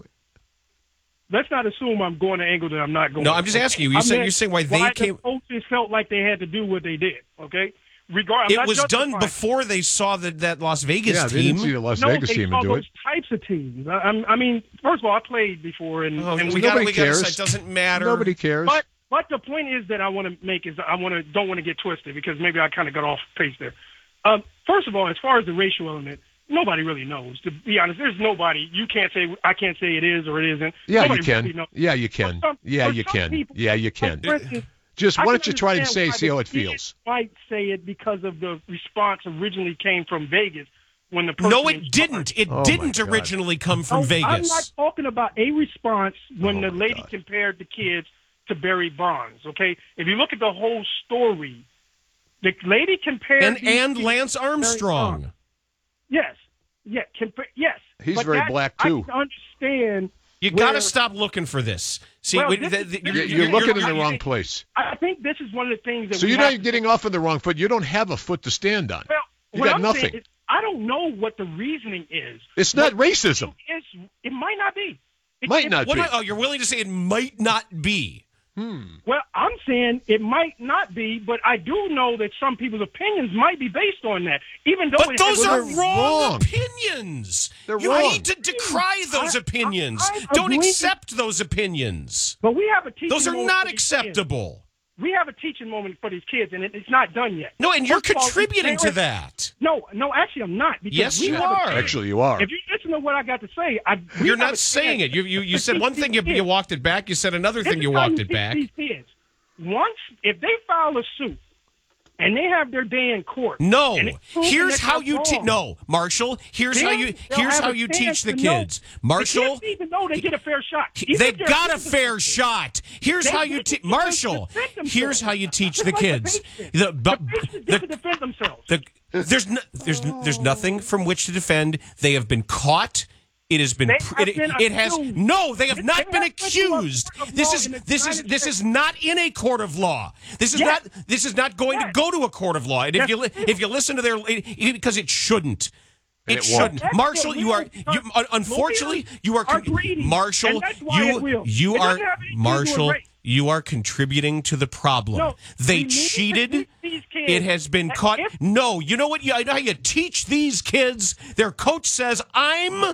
Let's not assume I'm going to angle that I'm not going. No, I'm just asking you. You said you're saying why they why came. The coaches felt like they had to do what they did. Okay. Regard, it was done before they saw the, that Las Vegas yeah, team. They didn't see the Las no, Vegas they team saw and do those it. types of teams. I, I mean, first of all, I played before, and, oh, and we got we cares. It doesn't matter. Nobody cares. But but the point is that I want to make is I want to don't want to get twisted because maybe I kind of got off pace there. Um, first of all, as far as the racial element, nobody really knows. To be honest, there's nobody. You can't say I can't say it is or it isn't. Yeah, nobody you can. Really knows. Yeah, you can. Some, yeah, you can. People, yeah, you can. Like instance, Just why don't you try and to say, see how it feels? Might say it because of the response originally came from Vegas when the person no, it didn't. It oh didn't originally come from no, Vegas. I'm not talking about a response when oh the lady God. compared the kids to Barry Bonds. Okay, if you look at the whole story, the lady compared and and Lance Armstrong. Yes, yeah, compa- yes. He's but very that, black too. I can understand. You got to stop looking for this. See, well, when, this the, is, the, this you're, is, you're, you're looking you're, in the wrong place. I think this is one of the things that. So we you're have not getting off on the wrong foot. You don't have a foot to stand on. Well, you what got I'm nothing. saying is, I don't know what the reasoning is. It's not what racism. It's, it might not be. It might it, not what be. I, oh, you're willing to say it might not be. Hmm. Well, I'm saying it might not be, but I do know that some people's opinions might be based on that. Even though But it, those it, are it, wrong, wrong. opinions. They're you wrong. need to decry those I, opinions. I, I Don't agree. accept those opinions. But we have a teaching Those are moment not for these acceptable. Kids. We have a teaching moment for these kids, and it, it's not done yet. No, and you're First of all, contributing to parents- that. No, no, actually, I'm not. Because Yes, we you have a are. teaching- Actually, you are. If you listen to what I got to say, I, we You're have not a saying chance it. You you, you to said teach one thing, these you, you kids. walked it back. You said another This thing, is you how walked you it teach back. These kids. Once, if they file a suit and they have their day in court, No, and it's proven here's that how they're you teach. wrong, No, Marshall. Here's then how you. they'll Here's have how a you chance teach the to know. kids, The Marshall. kids even know they get a fair shot. Even They if they're got a innocent. fair shot. Here's They how you get teach, to Marshall. defend themselves. Here's how you teach Just the like kids. The, The, the but Patriots the, get to defend themselves. the, there's no, there's there's nothing from which to defend. They have been caught. It has been. They pr- have it, been it has accused. no. They have They not have been been accused. accused This of is law in the this is United this is not in a court of law. This is Yes. not this is not going Yes. to go to a court of law. And if Yes, you li- it is. if you listen to their it, because it shouldn't. And It it won't. shouldn't, That's Marshall. what You are lawyers you. Un- unfortunately, you are, are greedy, Marshall. and that's why you it will. you It are doesn't have anything to do with Marshall. race. You are contributing to the problem. No, they we need to cheated. teach these kids It has been that caught. if- No, you know what? You, I know how you teach these kids. Their coach says, "I'm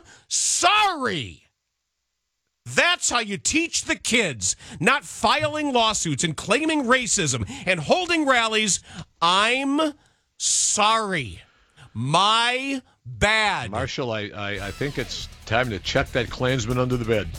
sorry." That's how you teach the kids, not filing lawsuits and claiming racism and holding rallies. I'm sorry. My bad. Marshall, I, I, I think it's time to check that Klansman under the bed.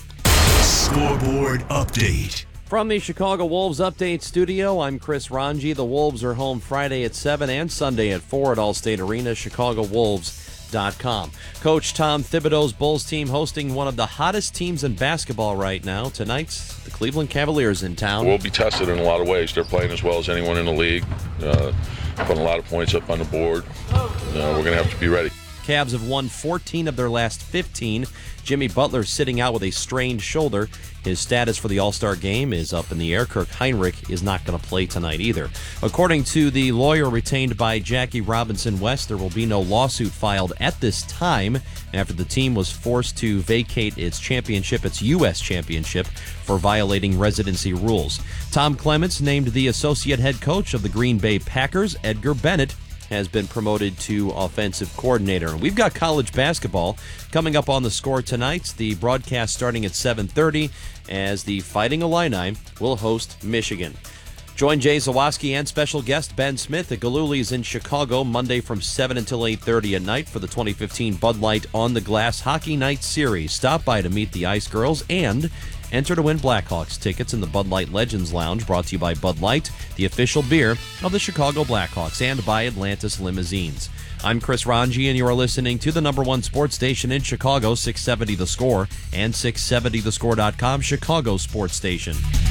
Scoreboard update. From the Chicago Wolves Update Studio, I'm Chris Ranji. The Wolves are home Friday at seven and Sunday at four at Allstate Arena. Chicago Wolves dot com. Coach Tom Thibodeau's Bulls team hosting one of the hottest teams in basketball right now. Tonight, the Cleveland Cavaliers in town. We'll be tested in a lot of ways. They're playing as well as anyone in the league, uh, putting a lot of points up on the board. Uh, we're going to have to be ready. Cavs have won fourteen of their last fifteen. Jimmy Butler sitting out with a strained shoulder. His status for the All-Star game is up in the air. Kirk Heinrich is not going to play tonight either. According to the lawyer retained by Jackie Robinson West, there will be no lawsuit filed at this time after the team was forced to vacate its championship, its U S championship, for violating residency rules. Tom Clements named the associate head coach of the Green Bay Packers. Edgar Bennett has been promoted to offensive coordinator. And we've got college basketball coming up on The Score tonight. The broadcast starting at seven thirty as the Fighting Illini will host Michigan. Join Jay Zawaski and special guest Ben Smith at Gallulli's in Chicago Monday from seven until eight thirty at night for the twenty fifteen Bud Light On the Glass Hockey Night Series. Stop by to meet the Ice Girls and enter to win Blackhawks tickets in the Bud Light Legends Lounge, brought to you by Bud Light, the official beer of the Chicago Blackhawks, and by Atlantis Limousines. I'm Chris Ranji, and you are listening to the number one sports station in Chicago, six seventy The Score, and six seventy the score dot com, Chicago sports station.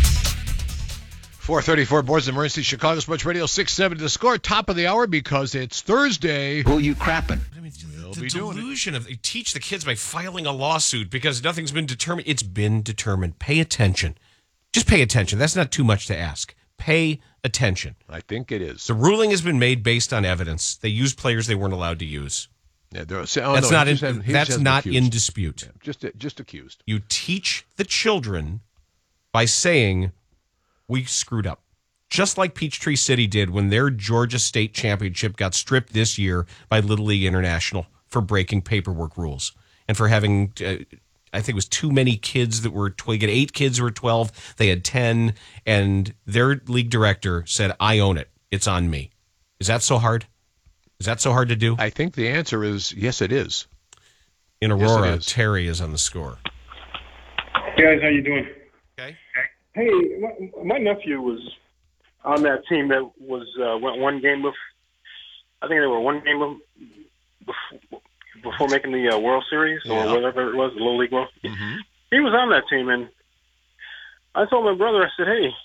four thirty-four, Boards and Emergency, Chicago Sports Radio, six seventy The Score, top of the hour because it's Thursday. Who you crapping? I mean, we'll the be doing delusion of they teach the kids by filing a lawsuit because nothing's been determined. It's been determined. Pay attention. Just pay attention. That's not too much to ask. Pay attention. I think it is. The ruling has been made based on evidence. They used players they weren't allowed to use. Yeah, oh, that's no, not in, had, that's not in dispute. Yeah, just just accused. You teach the children by saying we screwed up. Just like Peachtree City did when their Georgia State Championship got stripped this year by Little League International for breaking paperwork rules and for having, uh, I think it was too many kids that were, twelve, you get eight kids who were twelve, they had ten, and their league director said, I own it. It's on me. Is that so hard? Is that so hard to do? I think the answer is yes, it is. In Aurora, yes, is. Terry is on the Score. Hey guys, how you doing? Okay. Hey, my, my nephew was on that team that was uh, went one game with. I think they were one game of, before, before making the uh, World Series or Yeah. whatever it was, the Little League World. Mm-hmm. He was on that team, and I told my brother, I said, "Hey,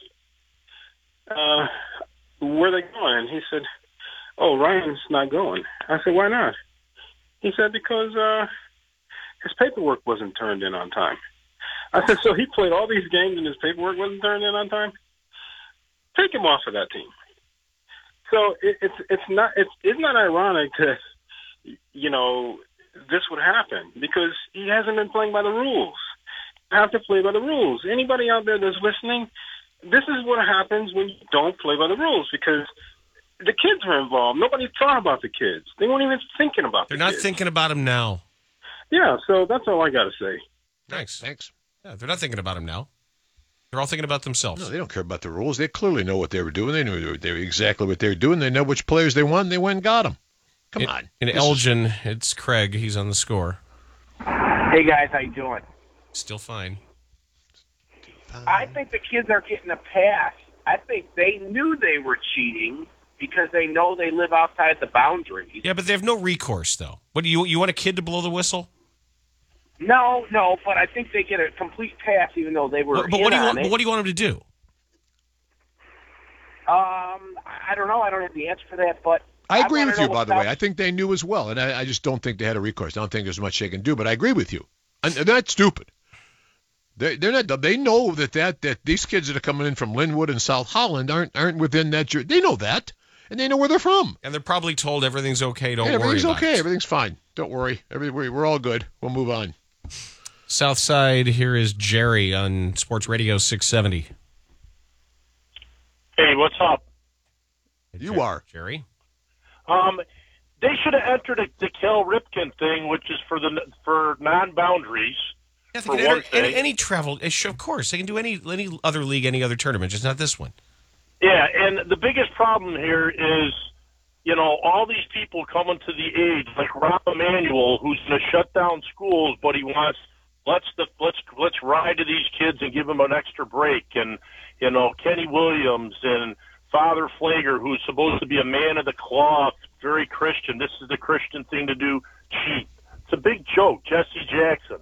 uh, where are they going?" And he said, "Oh, Ryan's not going." I said, "Why not?" He said, "Because uh, his paperwork wasn't turned in on time." I said, "So he played all these games and his paperwork wasn't turned in on time? Take him off of that team." So it, it's it's not it's it's not ironic that, you know, this would happen because he hasn't been playing by the rules. You have to play by the rules. Anybody out there that's listening, this is what happens when you don't play by the rules because the kids are involved. Nobody thought about the kids. They weren't even thinking about They're the not kids. thinking about him now. Yeah, so that's all I got to say. Thanks. Thanks. Yeah, they're not thinking about him now. They're all thinking about themselves. No, they don't care about the rules. They clearly know what they were doing. They knew they were exactly what they were doing. They know which players they want. And they went and got them. Come in, on. In This Elgin, is... it's Craig. He's on the Score. Hey, guys. How you doing? Still fine. I think the kids are getting a pass. I think they knew they were cheating because they know they live outside the boundaries. Yeah, but they have no recourse, though. What do you you want a kid to blow the whistle? No, no, but I think they get a complete pass even though they were But, but in what do you on want? it. But what do you want them to do? Um, I don't know. I don't have the answer for that, but I agree wanna with you, know by what the way. else- I think they knew as well, and I, I just don't think they had a recourse. I don't think there's much they can do, but I agree with you. And they're not stupid. They're, they're not. They know that, that that these kids that are coming in from Linwood and South Holland aren't aren't within that. Ju- They know that, and they know where they're from. And they're probably told everything's okay. Don't Yeah, worry everything's about okay. it. Everything's fine. Don't worry. Every, we're we're all good. We'll move on. South Side, here is Jerry on Sports Radio six seventy. Hey, what's up? You are. Jerry? Um, they should have entered a, the Cal Ripken thing, which is for the for non-boundaries. Yeah, they for can one enter any, thing. any travel. eh, sure, Of course, they can do any any other league, any other tournament, just not this one. Yeah, and the biggest problem here is, you know, all these people coming to the age, like Rob Emanuel, who's going to shut down schools, but he wants let's the let's let's ride to these kids and give them an extra break, and you know, Kenny Williams and Father Flager, who's supposed to be a man of the cloth, very Christian. This is the Christian thing to do. cheat. It's a big joke, Jesse Jackson.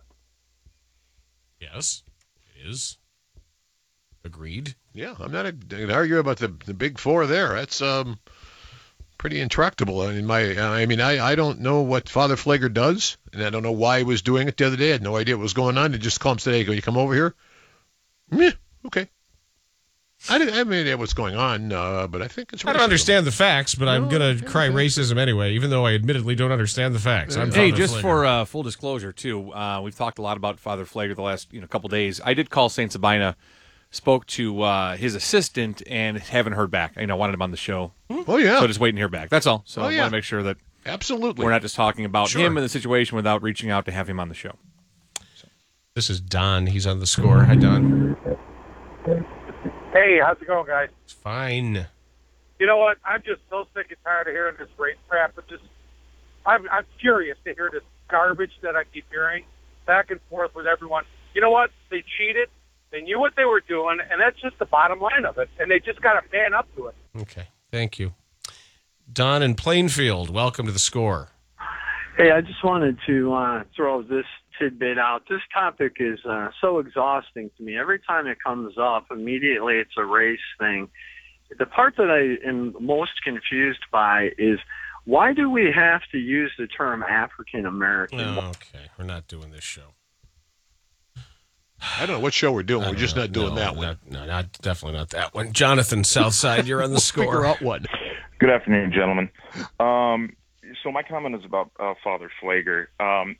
Yes, it is. Agreed. Yeah, I'm not going to argue about the the big four there. That's um pretty intractable. I mean, my I mean, I, I don't know what Father Pfleger does, and I don't know why he was doing it the other day. I had no idea what was going on. He just called him today. Go, you come over here? Yeah, okay. I didn't I have no idea what's going on, uh, but I think it's racism. I don't understand the facts, but no, I'm going to cry racism anyway, even though I admittedly don't understand the facts. I'm hey, Father just Pfleger. for uh, full disclosure, too, uh, we've talked a lot about Father Pfleger the last you know couple days. I did call Saint Sabina, spoke to uh, his assistant, and haven't heard back. You know, wanted him on the show. Oh, yeah. So just waiting to hear back. That's all. So oh, I yeah. want to make sure that Absolutely. we're not just talking about Sure. him and the situation without reaching out to have him on the show. So. This is Don. He's on the score. Hi, Don. Hey, how's it going, guys? It's fine. You know what? I'm just so sick and tired of hearing this race crap. But just, I'm, I'm furious to hear this garbage that I keep hearing back and forth with everyone. You know what? They cheated. They knew what they were doing, and that's just the bottom line of it. And they just got to man up to it. Okay, thank you. Don in Plainfield, welcome to the score. Hey, I just wanted to uh, throw this tidbit out. This topic is uh, so exhausting to me. Every time it comes up, immediately it's a race thing. The part that I am most confused by is why do we have to use the term African American? Oh, okay, we're not doing this show. I don't know what show we're doing. We're just know. not doing no, that one. Not, no, not definitely not that one. Jonathan, Southside, you're on the we'll score. Figure out one. Good afternoon, gentlemen. Um, so my comment is about uh, Father Pfleger. Um,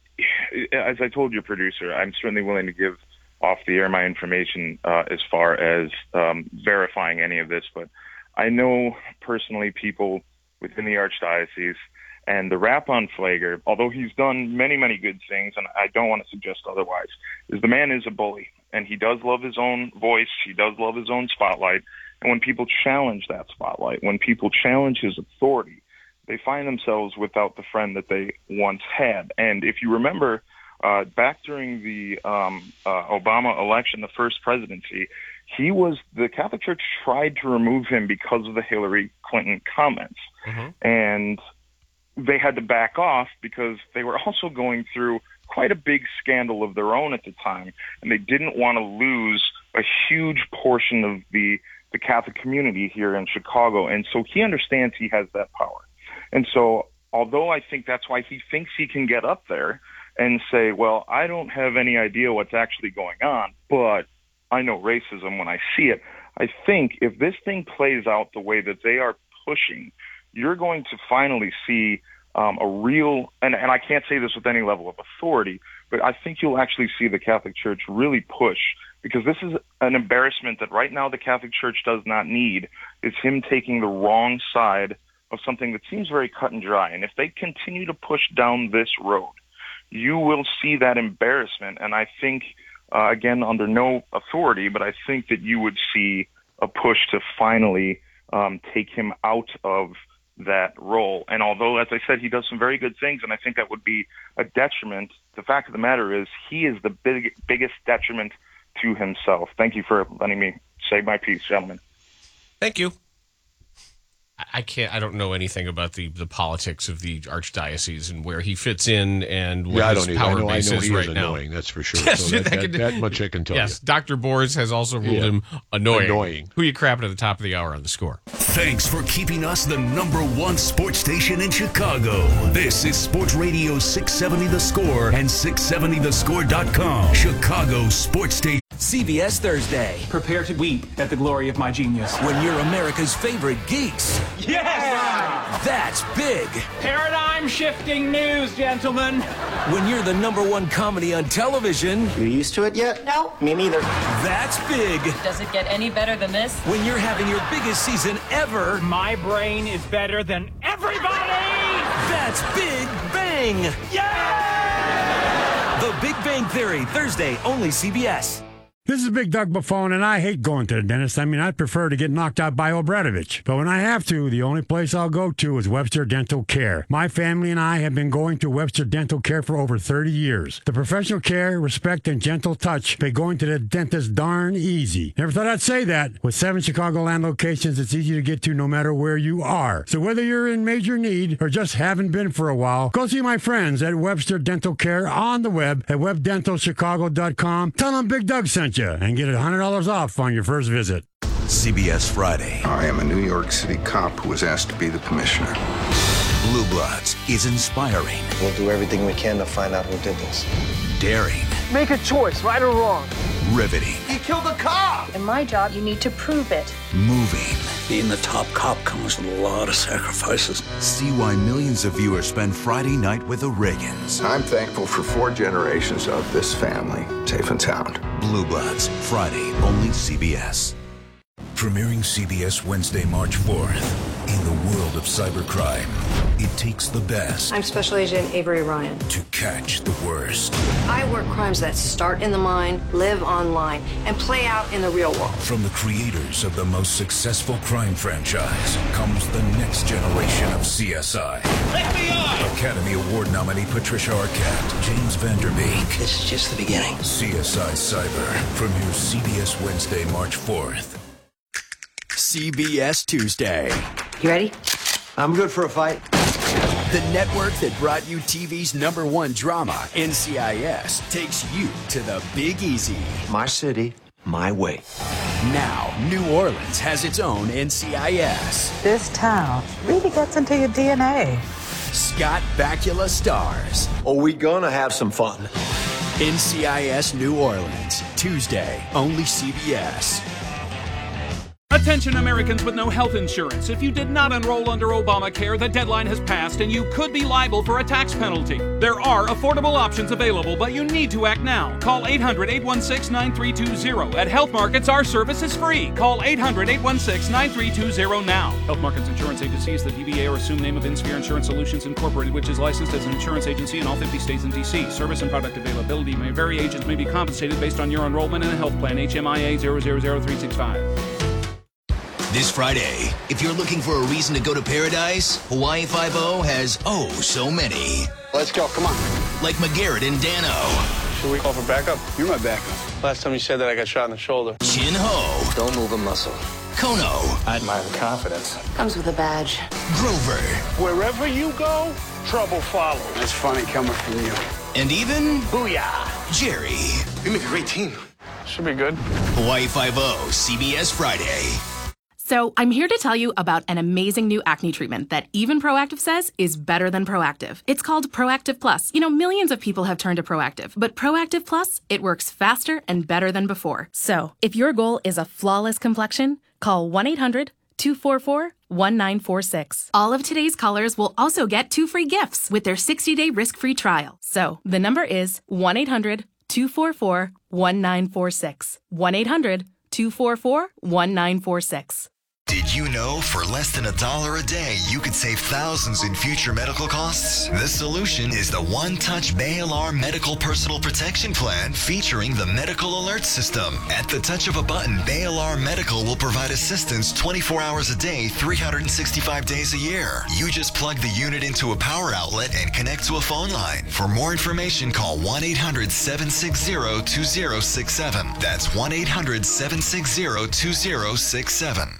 as I told your producer, I'm certainly willing to give off the air my information uh, as far as um, verifying any of this, but I know personally people within the Archdiocese, and the rap on Pfleger, although he's done many, many good things, and I don't want to suggest otherwise, is the man is a bully, and he does love his own voice, he does love his own spotlight, and when people challenge that spotlight, when people challenge his authority, they find themselves without the friend that they once had. And if you remember, uh, back during the um, uh, Obama election, the first presidency, he was, the Catholic Church tried to remove him because of the Hillary Clinton comments. Mm-hmm. And they had to back off because they were also going through quite a big scandal of their own at the time, and they didn't want to lose a huge portion of the, the Catholic community here in Chicago. And so he understands he has that power. And so although I think that's why he thinks he can get up there and say, well, I don't have any idea what's actually going on, but I know racism when I see it. I think if this thing plays out the way that they are pushing, you're going to finally see um, a real, and, and I can't say this with any level of authority, but I think you'll actually see the Catholic Church really push, because this is an embarrassment that right now the Catholic Church does not need, is him taking the wrong side of something that seems very cut and dry. And if they continue to push down this road, you will see that embarrassment. And I think, uh, again, under no authority, but I think that you would see a push to finally um, take him out of that role. And although, as I said, he does some very good things, and I think that would be a detriment, the fact of the matter is he is the big, biggest detriment to himself. Thank you for letting me say my piece, gentlemen. Thank you. I can't. I don't know anything about the, the politics of the archdiocese and where he fits in and what yeah, his I don't power I know, base I know is he right is now. Annoying, that's for sure. Yes, so that, that, that, can, that much I can tell yes, you. Doctor Boers has also ruled yeah. him annoying. Annoying. Who you crapping at the top of the hour on the score? Thanks for keeping us the number one sports station in Chicago. This is Sports Radio six seventy The Score and six seventy the score dot com. Chicago Sports Station. C B S Thursday. Prepare to weep at the glory of my genius. When you're America's favorite geeks. Yes! That's big. Paradigm-shifting news, gentlemen. When you're the number one comedy on television. You used to it yet? No, me neither. That's big. Does it get any better than this? When you're having your biggest season ever. My brain is better than everybody! That's Big Bang. Yeah! The Big Bang Theory, Thursday, only C B S. This is Big Doug Buffone, and I hate going to the dentist. I mean, I'd prefer to get knocked out by Obradovich. But when I have to, the only place I'll go to is Webster Dental Care. My family and I have been going to Webster Dental Care for over thirty years. The professional care, respect, and gentle touch make going to the dentist darn easy. Never thought I'd say that. With seven Chicagoland locations, it's easy to get to no matter where you are. So whether you're in major need or just haven't been for a while, go see my friends at Webster Dental Care on the web at web dental chicago dot com. Tell them Big Doug sent you and get one hundred dollars off on your first visit. C B S Friday. I am a New York City cop who was asked to be the commissioner. Blue Bloods is inspiring. We'll do everything we can to find out who did this. Daring. Make a choice, right or wrong. Riveting. He killed a cop! In my job, you need to prove it. Moving. Being the top cop comes with a lot of sacrifices. See why millions of viewers spend Friday night with the Reagans. I'm thankful for four generations of this family, safe and sound. Blue Bloods, Friday, only C B S. Premiering C B S Wednesday, March fourth. In the world of cybercrime, it takes the best. I'm Special Agent Avery Ryan. To catch the worst. I work crimes that start in the mind, live online, and play out in the real world. From the creators of the most successful crime franchise comes the next generation of C S I. F B I! Academy Award nominee Patricia Arquette, James Van Der Beek. This is just the beginning. C S I Cyber premieres C B S Wednesday, March fourth. C B S Tuesday. You ready? I'm good for a fight. The network that brought you T V's number one drama, N C I S, takes you to the Big Easy. My city, my way. Now, New Orleans has its own N C I S. This town really gets into your D N A. Scott Bakula stars. Are we gonna have some fun? N C I S New Orleans, Tuesday, only C B S. Attention Americans with no health insurance. If you did not enroll under Obamacare, the deadline has passed and you could be liable for a tax penalty. There are affordable options available, but you need to act now. Call eight hundred, eight one six, nine three two zero. At Health Markets, our service is free. Call eight hundred, eight one six, nine three two zero now. Health Markets Insurance Agency is the D B A or assumed name of InSphere Insurance Solutions Incorporated, which is licensed as an insurance agency in all fifty states and D C. Service and product availability may vary. Agents may be compensated based on your enrollment in a health plan. H M I A zero zero zero three six five. This Friday, if you're looking for a reason to go to paradise, Hawaii Five-O has oh so many. Let's go, come on. Like McGarrett and Dano. Should we call for backup? You're my backup. Last time you said that, I got shot in the shoulder. Chin Ho. Don't move a muscle. Kono. I admire the confidence. Comes with a badge. Grover. Wherever you go, trouble follows. That's funny coming from you. And even Booyah. Jerry. We make a great team. Should be good. Hawaii Five-O, C B S Friday. So I'm here to tell you about an amazing new acne treatment that even Proactive says is better than Proactive. It's called Proactive Plus. You know, millions of people have turned to Proactive, but Proactive Plus, it works faster and better than before. So if your goal is a flawless complexion, call one eight hundred, two four four, one nine four six. All of today's callers will also get two free gifts with their sixty-day risk-free trial. So the number is one eight hundred, two four four, one nine four six. one eight hundred, two four four, one nine four six. Did you know for less than a dollar a day, you could save thousands in future medical costs? The solution is the One Touch Bay Alarm Medical Personal Protection Plan featuring the Medical Alert System. At the touch of a button, Bay Alarm Medical will provide assistance twenty-four hours a day, three hundred sixty-five days a year. You just plug the unit into a power outlet and connect to a phone line. For more information, call one eight hundred, seven six zero, two zero six seven. That's one eight hundred, seven six zero, two zero six seven.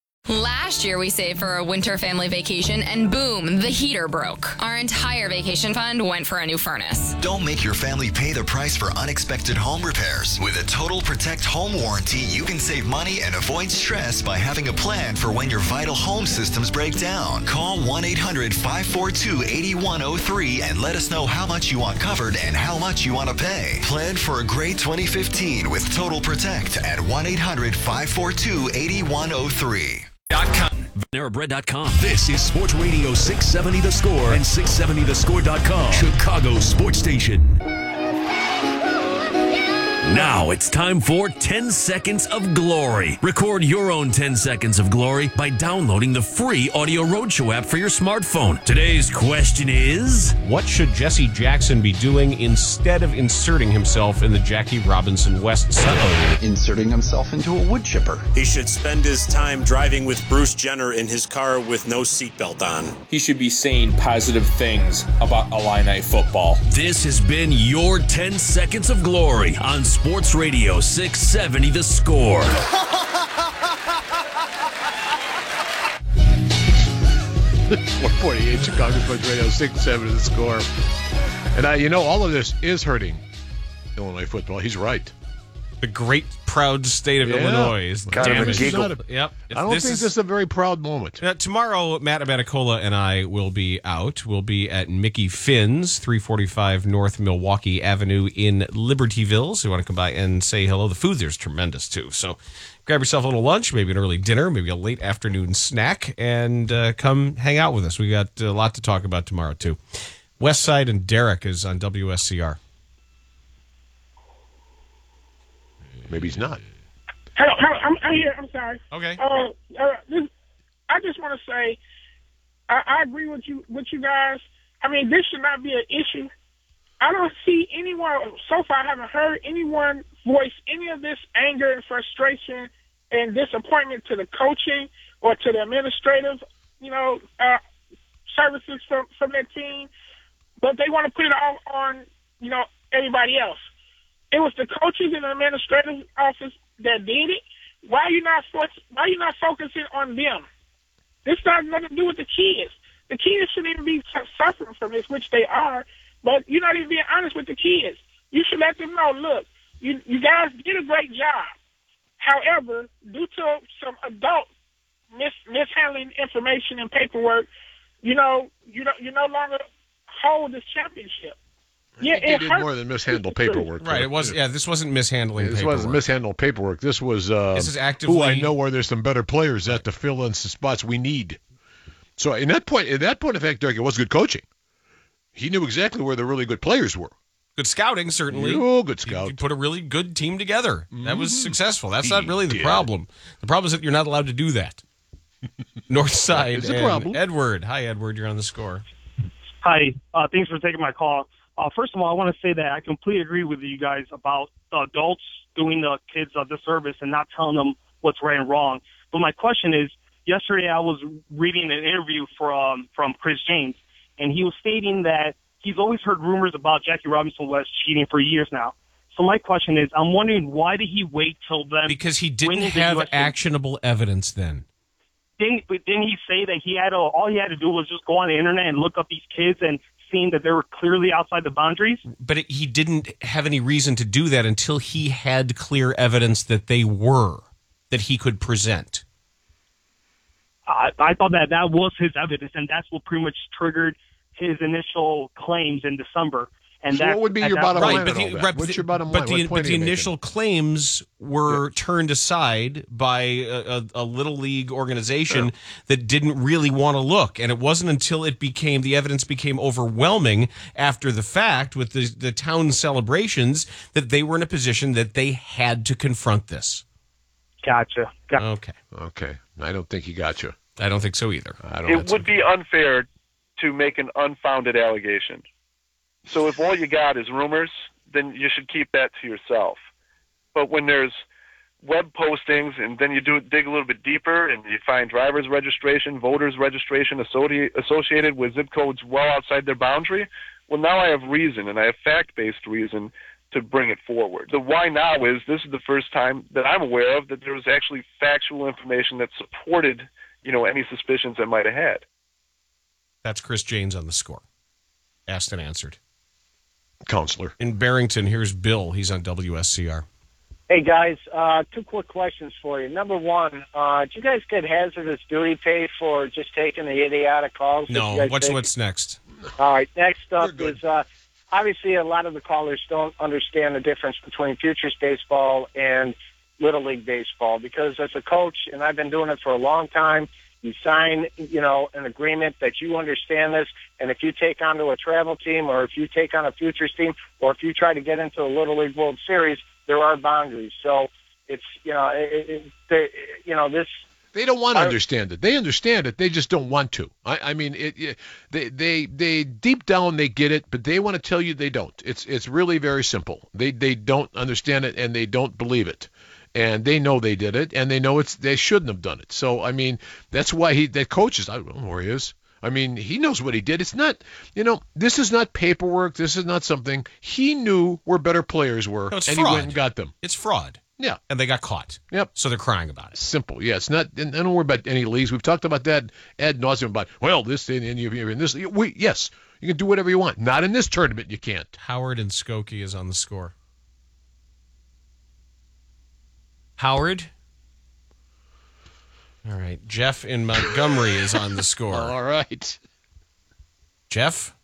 Last year, we saved for a winter family vacation, and boom, the heater broke. Our entire vacation fund went for a new furnace. Don't make your family pay the price for unexpected home repairs. With a Total Protect home warranty, you can save money and avoid stress by having a plan for when your vital home systems break down. Call one eight hundred, five four two, eight one zero three and let us know how much you want covered and how much you want to pay. Plan for a great twenty fifteen with Total Protect at one eight hundred, five four two, eight one zero three. Panera Bread dot com. This is Sports Radio six seventy The Score and six seventy the score dot com. Chicago's sports station. Now it's time for ten seconds of Glory. Record your own ten seconds of glory by downloading the free Audio Roadshow app for your smartphone. Today's question is... What should Jesse Jackson be doing instead of inserting himself in the Jackie Robinson West settle? Inserting himself into a wood chipper. He should spend his time driving with Bruce Jenner in his car with no seatbelt on. He should be saying positive things about Illini football. This has been your ten seconds of glory on Sports Radio six seventy The Score. four forty-eight Chicago Sports Radio six seventy The Score. And I, you know, all of this is hurting Illinois football. He's right. The great, proud state of Yeah. Illinois is Kind of a damaged. giggle. Not a- Yep. I don't This think is- this is a very proud moment. Uh, tomorrow, Matt Abaticola and I will be out. We'll be at Mickey Finn's, three forty-five North Milwaukee Avenue in Libertyville. So you want to come by and say hello. The food there's tremendous, too. So grab yourself a little lunch, maybe an early dinner, maybe a late afternoon snack, and uh, come hang out with us. We got a lot to talk about tomorrow, too. Westside and Derek is on W S C R. Maybe he's not. Hello, hello, I'm, I'm here. I'm sorry. Okay. Uh, uh, this, I just want to say, I, I agree with you, with you guys. I mean, this should not be an issue. I don't see anyone so far. I haven't heard anyone voice any of this anger and frustration and disappointment to the coaching or to the administrative, you know, uh, services from from that team. But they want to put it all on, you know, everybody else. It was the coaches in the administrative office that did it. Why are you not fo- Why are you not focusing on them? This has nothing to do with the kids. The kids shouldn't even be su- suffering from this, which they are. But you're not even being honest with the kids. You should let them know, look, you you guys did a great job. However, due to some adult mis- mishandling information and paperwork, you know, you don't, you no longer hold this championship. Yeah, He did more than mishandle paperwork. Right, it was. Yeah, this wasn't mishandling This paperwork. wasn't mishandle paperwork. This was, uh, This is actively- who I know where there's some better players at to fill in some spots we need. So in that point, in that point of fact, Derek, it was good coaching. He knew exactly where the really good players were. Good scouting, certainly. Oh, good scout. You put a really good team together. That was Mhm. successful. That's He not really the did. problem. The problem is that you're not allowed to do that. North Side It's a and problem. Edward. Hi, Edward. You're on the score. Hi. Uh, thanks for taking my call. Uh, first of all, I want to say that I completely agree with you guys about the adults doing the kids a disservice and not telling them what's right and wrong. But my question is, yesterday I was reading an interview from from Chris James, and he was stating that he's always heard rumors about Jackie Robinson West cheating for years now. So my question is, I'm wondering, why did he wait till then? Because he didn't winning the have U S actionable evidence then. Didn't, but didn't he say that he had to, all he had to do was just go on the internet and look up these kids and seeing that they were clearly outside the boundaries? But it, he didn't have any reason to do that until he had clear evidence that they were, that he could present. I, I thought that that was his evidence, and that's what pretty much triggered his initial claims in December. And So that, what would be at your that bottom point- line on all that? What's your bottom line? But the, What point but are the you making? initial claims were turned aside by a, a, a little league organization Yeah. that didn't really want to look. And it wasn't until it became, the evidence became overwhelming after the fact with the, the town celebrations that they were in a position that they had to confront this. Gotcha. Gotcha. Okay. Okay. I don't think he got you. I don't think so either. I don't It would be unfair to make an unfounded allegation. So if all you got is rumors, then you should keep that to yourself. But when there's web postings and then you do dig a little bit deeper and you find driver's registration, voters registration associated associated with zip codes well outside their boundary, well, now I have reason, and I have fact-based reason to bring it forward. The why now is this is the first time that I'm aware of that there was actually factual information that supported, you know, any suspicions I might have had. That's Chris James on the score. Asked and answered. Counselor. In Barrington, here's Bill. He's on W S C R. Hey, guys, uh, two quick questions for you. Number one, uh, did you guys get hazardous duty pay for just taking the idiotic calls? that you No. guys What's take? what's next? All right, next up is uh, obviously a lot of the callers don't understand the difference between Futures Baseball and Little League Baseball because as a coach, and I've been doing it for a long time, you sign, you know, an agreement that you understand this, and if you take onto a travel team or if you take on a futures team or if you try to get into a Little League World Series, there are boundaries. So it's, you know, it, it, they, you know, this. They don't want to I, understand it. They understand it. They just don't want to. I, I mean, it, it, they, they, they deep down they get it, but they want to tell you they don't. It's, it's really very simple. They, they don't understand it and they don't believe it, and they know they did it, and they know it's, they shouldn't have done it. So I mean, that's why he, that coach is, I don't know where he is. I mean, he knows what he did. It's not, you know, this is not paperwork. This is not something. He knew where better players were, no, and fraud. He went and got them. It's fraud. Yeah. And they got caught. Yep. So they're crying about it. Simple. Yeah, it's not, and don't worry about any leagues. We've talked about that ad nauseum about, well, this and in this. We, yes, you can do whatever you want. Not in this tournament, you can't. Howard and Skokie is on the score. Howard? All right. Jeff in Montgomery is on the score. All right. Jeff?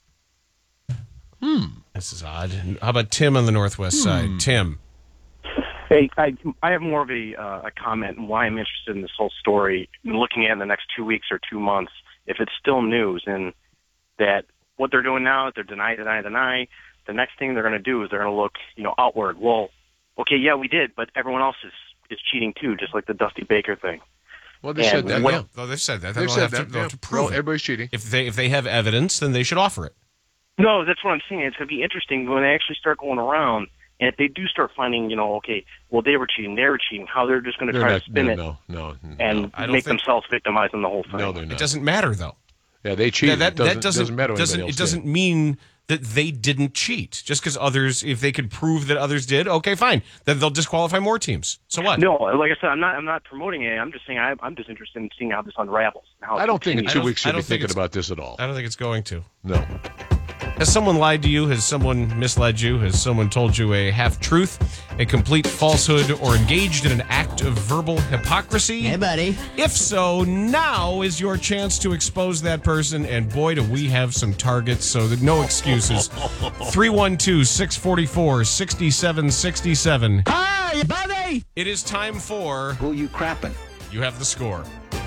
Hmm. This is odd. How about Tim on the northwest hmm. side? Tim. Hey, I, I have more of a, uh, a comment on why I'm interested in this whole story and looking at it in the next two weeks or two months, if it's still news, and that what they're doing now is they're deny, deny, deny. The next thing they're going to do is they're going to look, you know, outward. Well, okay, yeah, we did, but everyone else is, is cheating too, just like the Dusty Baker thing. Well, they and said that. Well, yeah. no, they've said that. They've they'll said have that. To, they'll yeah. have to prove well, it. Everybody's cheating. If they if they have evidence, then they should offer it. No, that's what I'm saying. It's going to be interesting when they actually start going around. And if they do start finding, you know, okay, well, they were cheating, they were cheating, how they're just going to try not, to spin no, it no, no, and no. make think, themselves victimized in the whole thing. No, they're not. It doesn't matter, though. Yeah, they cheated. That, that, it doesn't, that doesn't, doesn't matter what doesn't, anybody else It doesn't did. mean that they didn't cheat. Just because others, if they could prove that others did, okay, fine. Then they'll disqualify more teams. So what? No, like I said, I'm not I'm not promoting it. I'm just saying I, I'm just interested in seeing how this unravels. How I don't think in two I weeks I you'll be think thinking about this at all. I don't think it's going to. No. Has someone lied to you? Has someone misled you? Has someone told you a half-truth, a complete falsehood, or engaged in an act of verbal hypocrisy? Hey, buddy. If so, now is your chance to expose that person, and boy, do we have some targets, so that no excuses. three one two, six four four, six seven six seven. Hi, buddy! It is time for... Who you crapping? You have the score.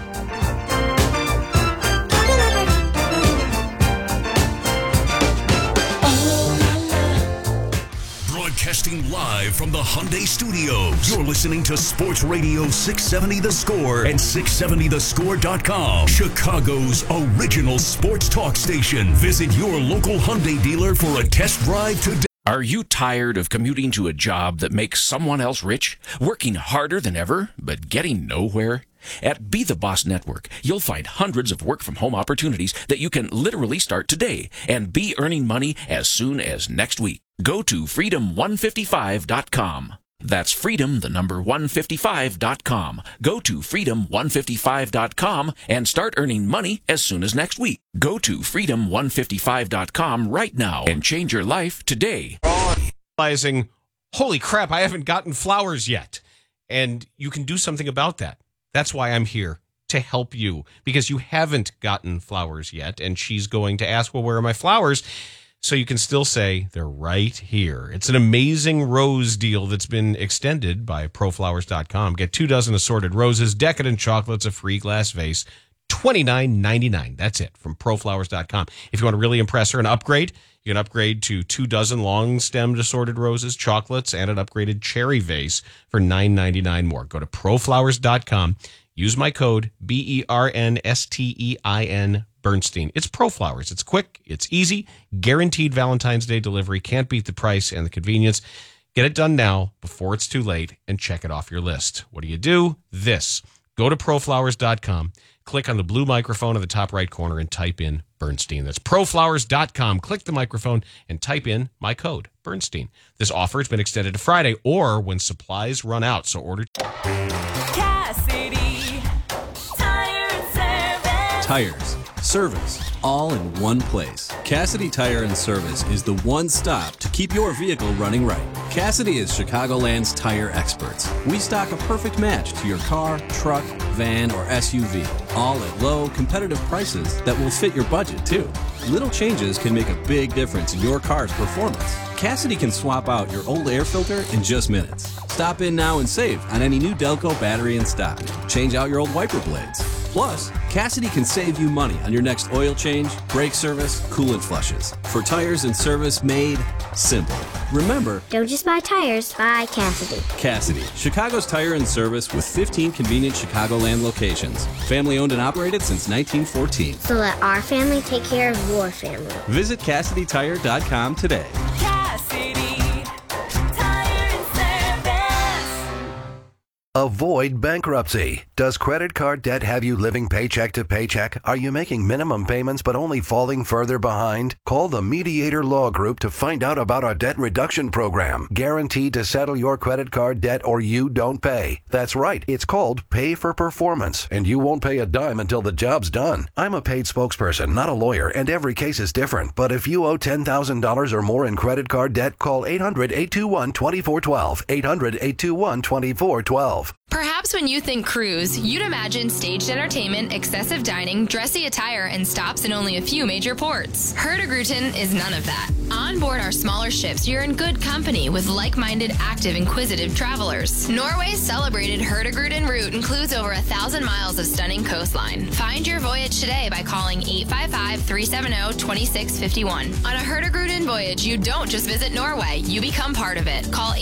Broadcasting live from the Hyundai Studios. You're listening to Sports Radio six seventy The Score and six seventy the score dot com. Chicago's original sports talk station. Visit your local Hyundai dealer for a test drive today. Are you tired of commuting to a job that makes someone else rich? Working harder than ever, but getting nowhere? At Be The Boss Network, you'll find hundreds of work-from-home opportunities that you can literally start today and be earning money as soon as next week. Go to freedom one fifty-five dot com. That's freedom, the number one fifty-five dot com. Go to freedom one fifty-five dot com and start earning money as soon as next week. Go to freedom one fifty-five dot com right now and change your life today. Realizing, holy crap, I haven't gotten flowers yet. And you can do something about that. That's why I'm here, to help you, because you haven't gotten flowers yet. And she's going to ask, well, where are my flowers? So you can still say they're right here. It's an amazing rose deal that's been extended by pro flowers dot com. Get two dozen assorted roses, decadent chocolates, a free glass vase, twenty-nine ninety-nine. That's it from pro flowers dot com. If you want to really impress her and upgrade, you can upgrade to two dozen long-stemmed assorted roses, chocolates, and an upgraded cherry vase for nine ninety-nine more. Go to pro flowers dot com. Use my code B E R N S T E I N Bernstein. It's ProFlowers. It's quick. It's easy. Guaranteed Valentine's Day delivery. Can't beat the price and the convenience. Get it done now before it's too late and check it off your list. What do you do? This. Go to pro flowers dot com. Click on the blue microphone in the top right corner and type in Bernstein. That's pro flowers dot com. Click the microphone and type in my code, Bernstein. This offer has been extended to Friday or when supplies run out. So order... Cassidy Tire and Service. Tires, service, all in one place. Cassidy Tire and Service is the one stop to keep your vehicle running right. Cassidy is Chicagoland's tire experts. We stock a perfect match to your car, truck, van, or S U V, all at low, competitive prices that will fit your budget too. Little changes can make a big difference in your car's performance. Cassidy can swap out your old air filter in just minutes. Stop in now and save on any new Delco battery in stock. Change out your old wiper blades. Plus, Cassidy can save you money on your next oil change, brake service, coolant flushes. For tires and service made simple. Remember, don't just buy tires, buy Cassidy. Cassidy, Chicago's tire and service with fifteen convenient Chicagoland locations. Family owned and operated since nineteen fourteen. So let our family take care of your family. Visit Cassidy Tire dot com today. Cassidy Tire and Service. Avoid bankruptcy. Does credit card debt have you living paycheck to paycheck? Are you making minimum payments but only falling further behind? Call the Mediator Law Group to find out about our debt reduction program. Guaranteed to settle your credit card debt or you don't pay. That's right. It's called Pay for Performance, and you won't pay a dime until the job's done. I'm a paid spokesperson, not a lawyer, and every case is different. But if you owe ten thousand dollars or more in credit card debt, call eight hundred, eight two one, two four one two. eight hundred, eight two one, two four one two. Perhaps when you think cruise, you'd imagine staged entertainment, excessive dining, dressy attire, and stops in only a few major ports. Hurtigruten is none of that. On board our smaller ships, you're in good company with like-minded, active, inquisitive travelers. Norway's celebrated Hurtigruten route includes over a thousand miles of stunning coastline. Find your voyage today by calling eight five five, three seven zero, two six five one. On a Hurtigruten voyage, you don't just visit Norway, you become part of it. Call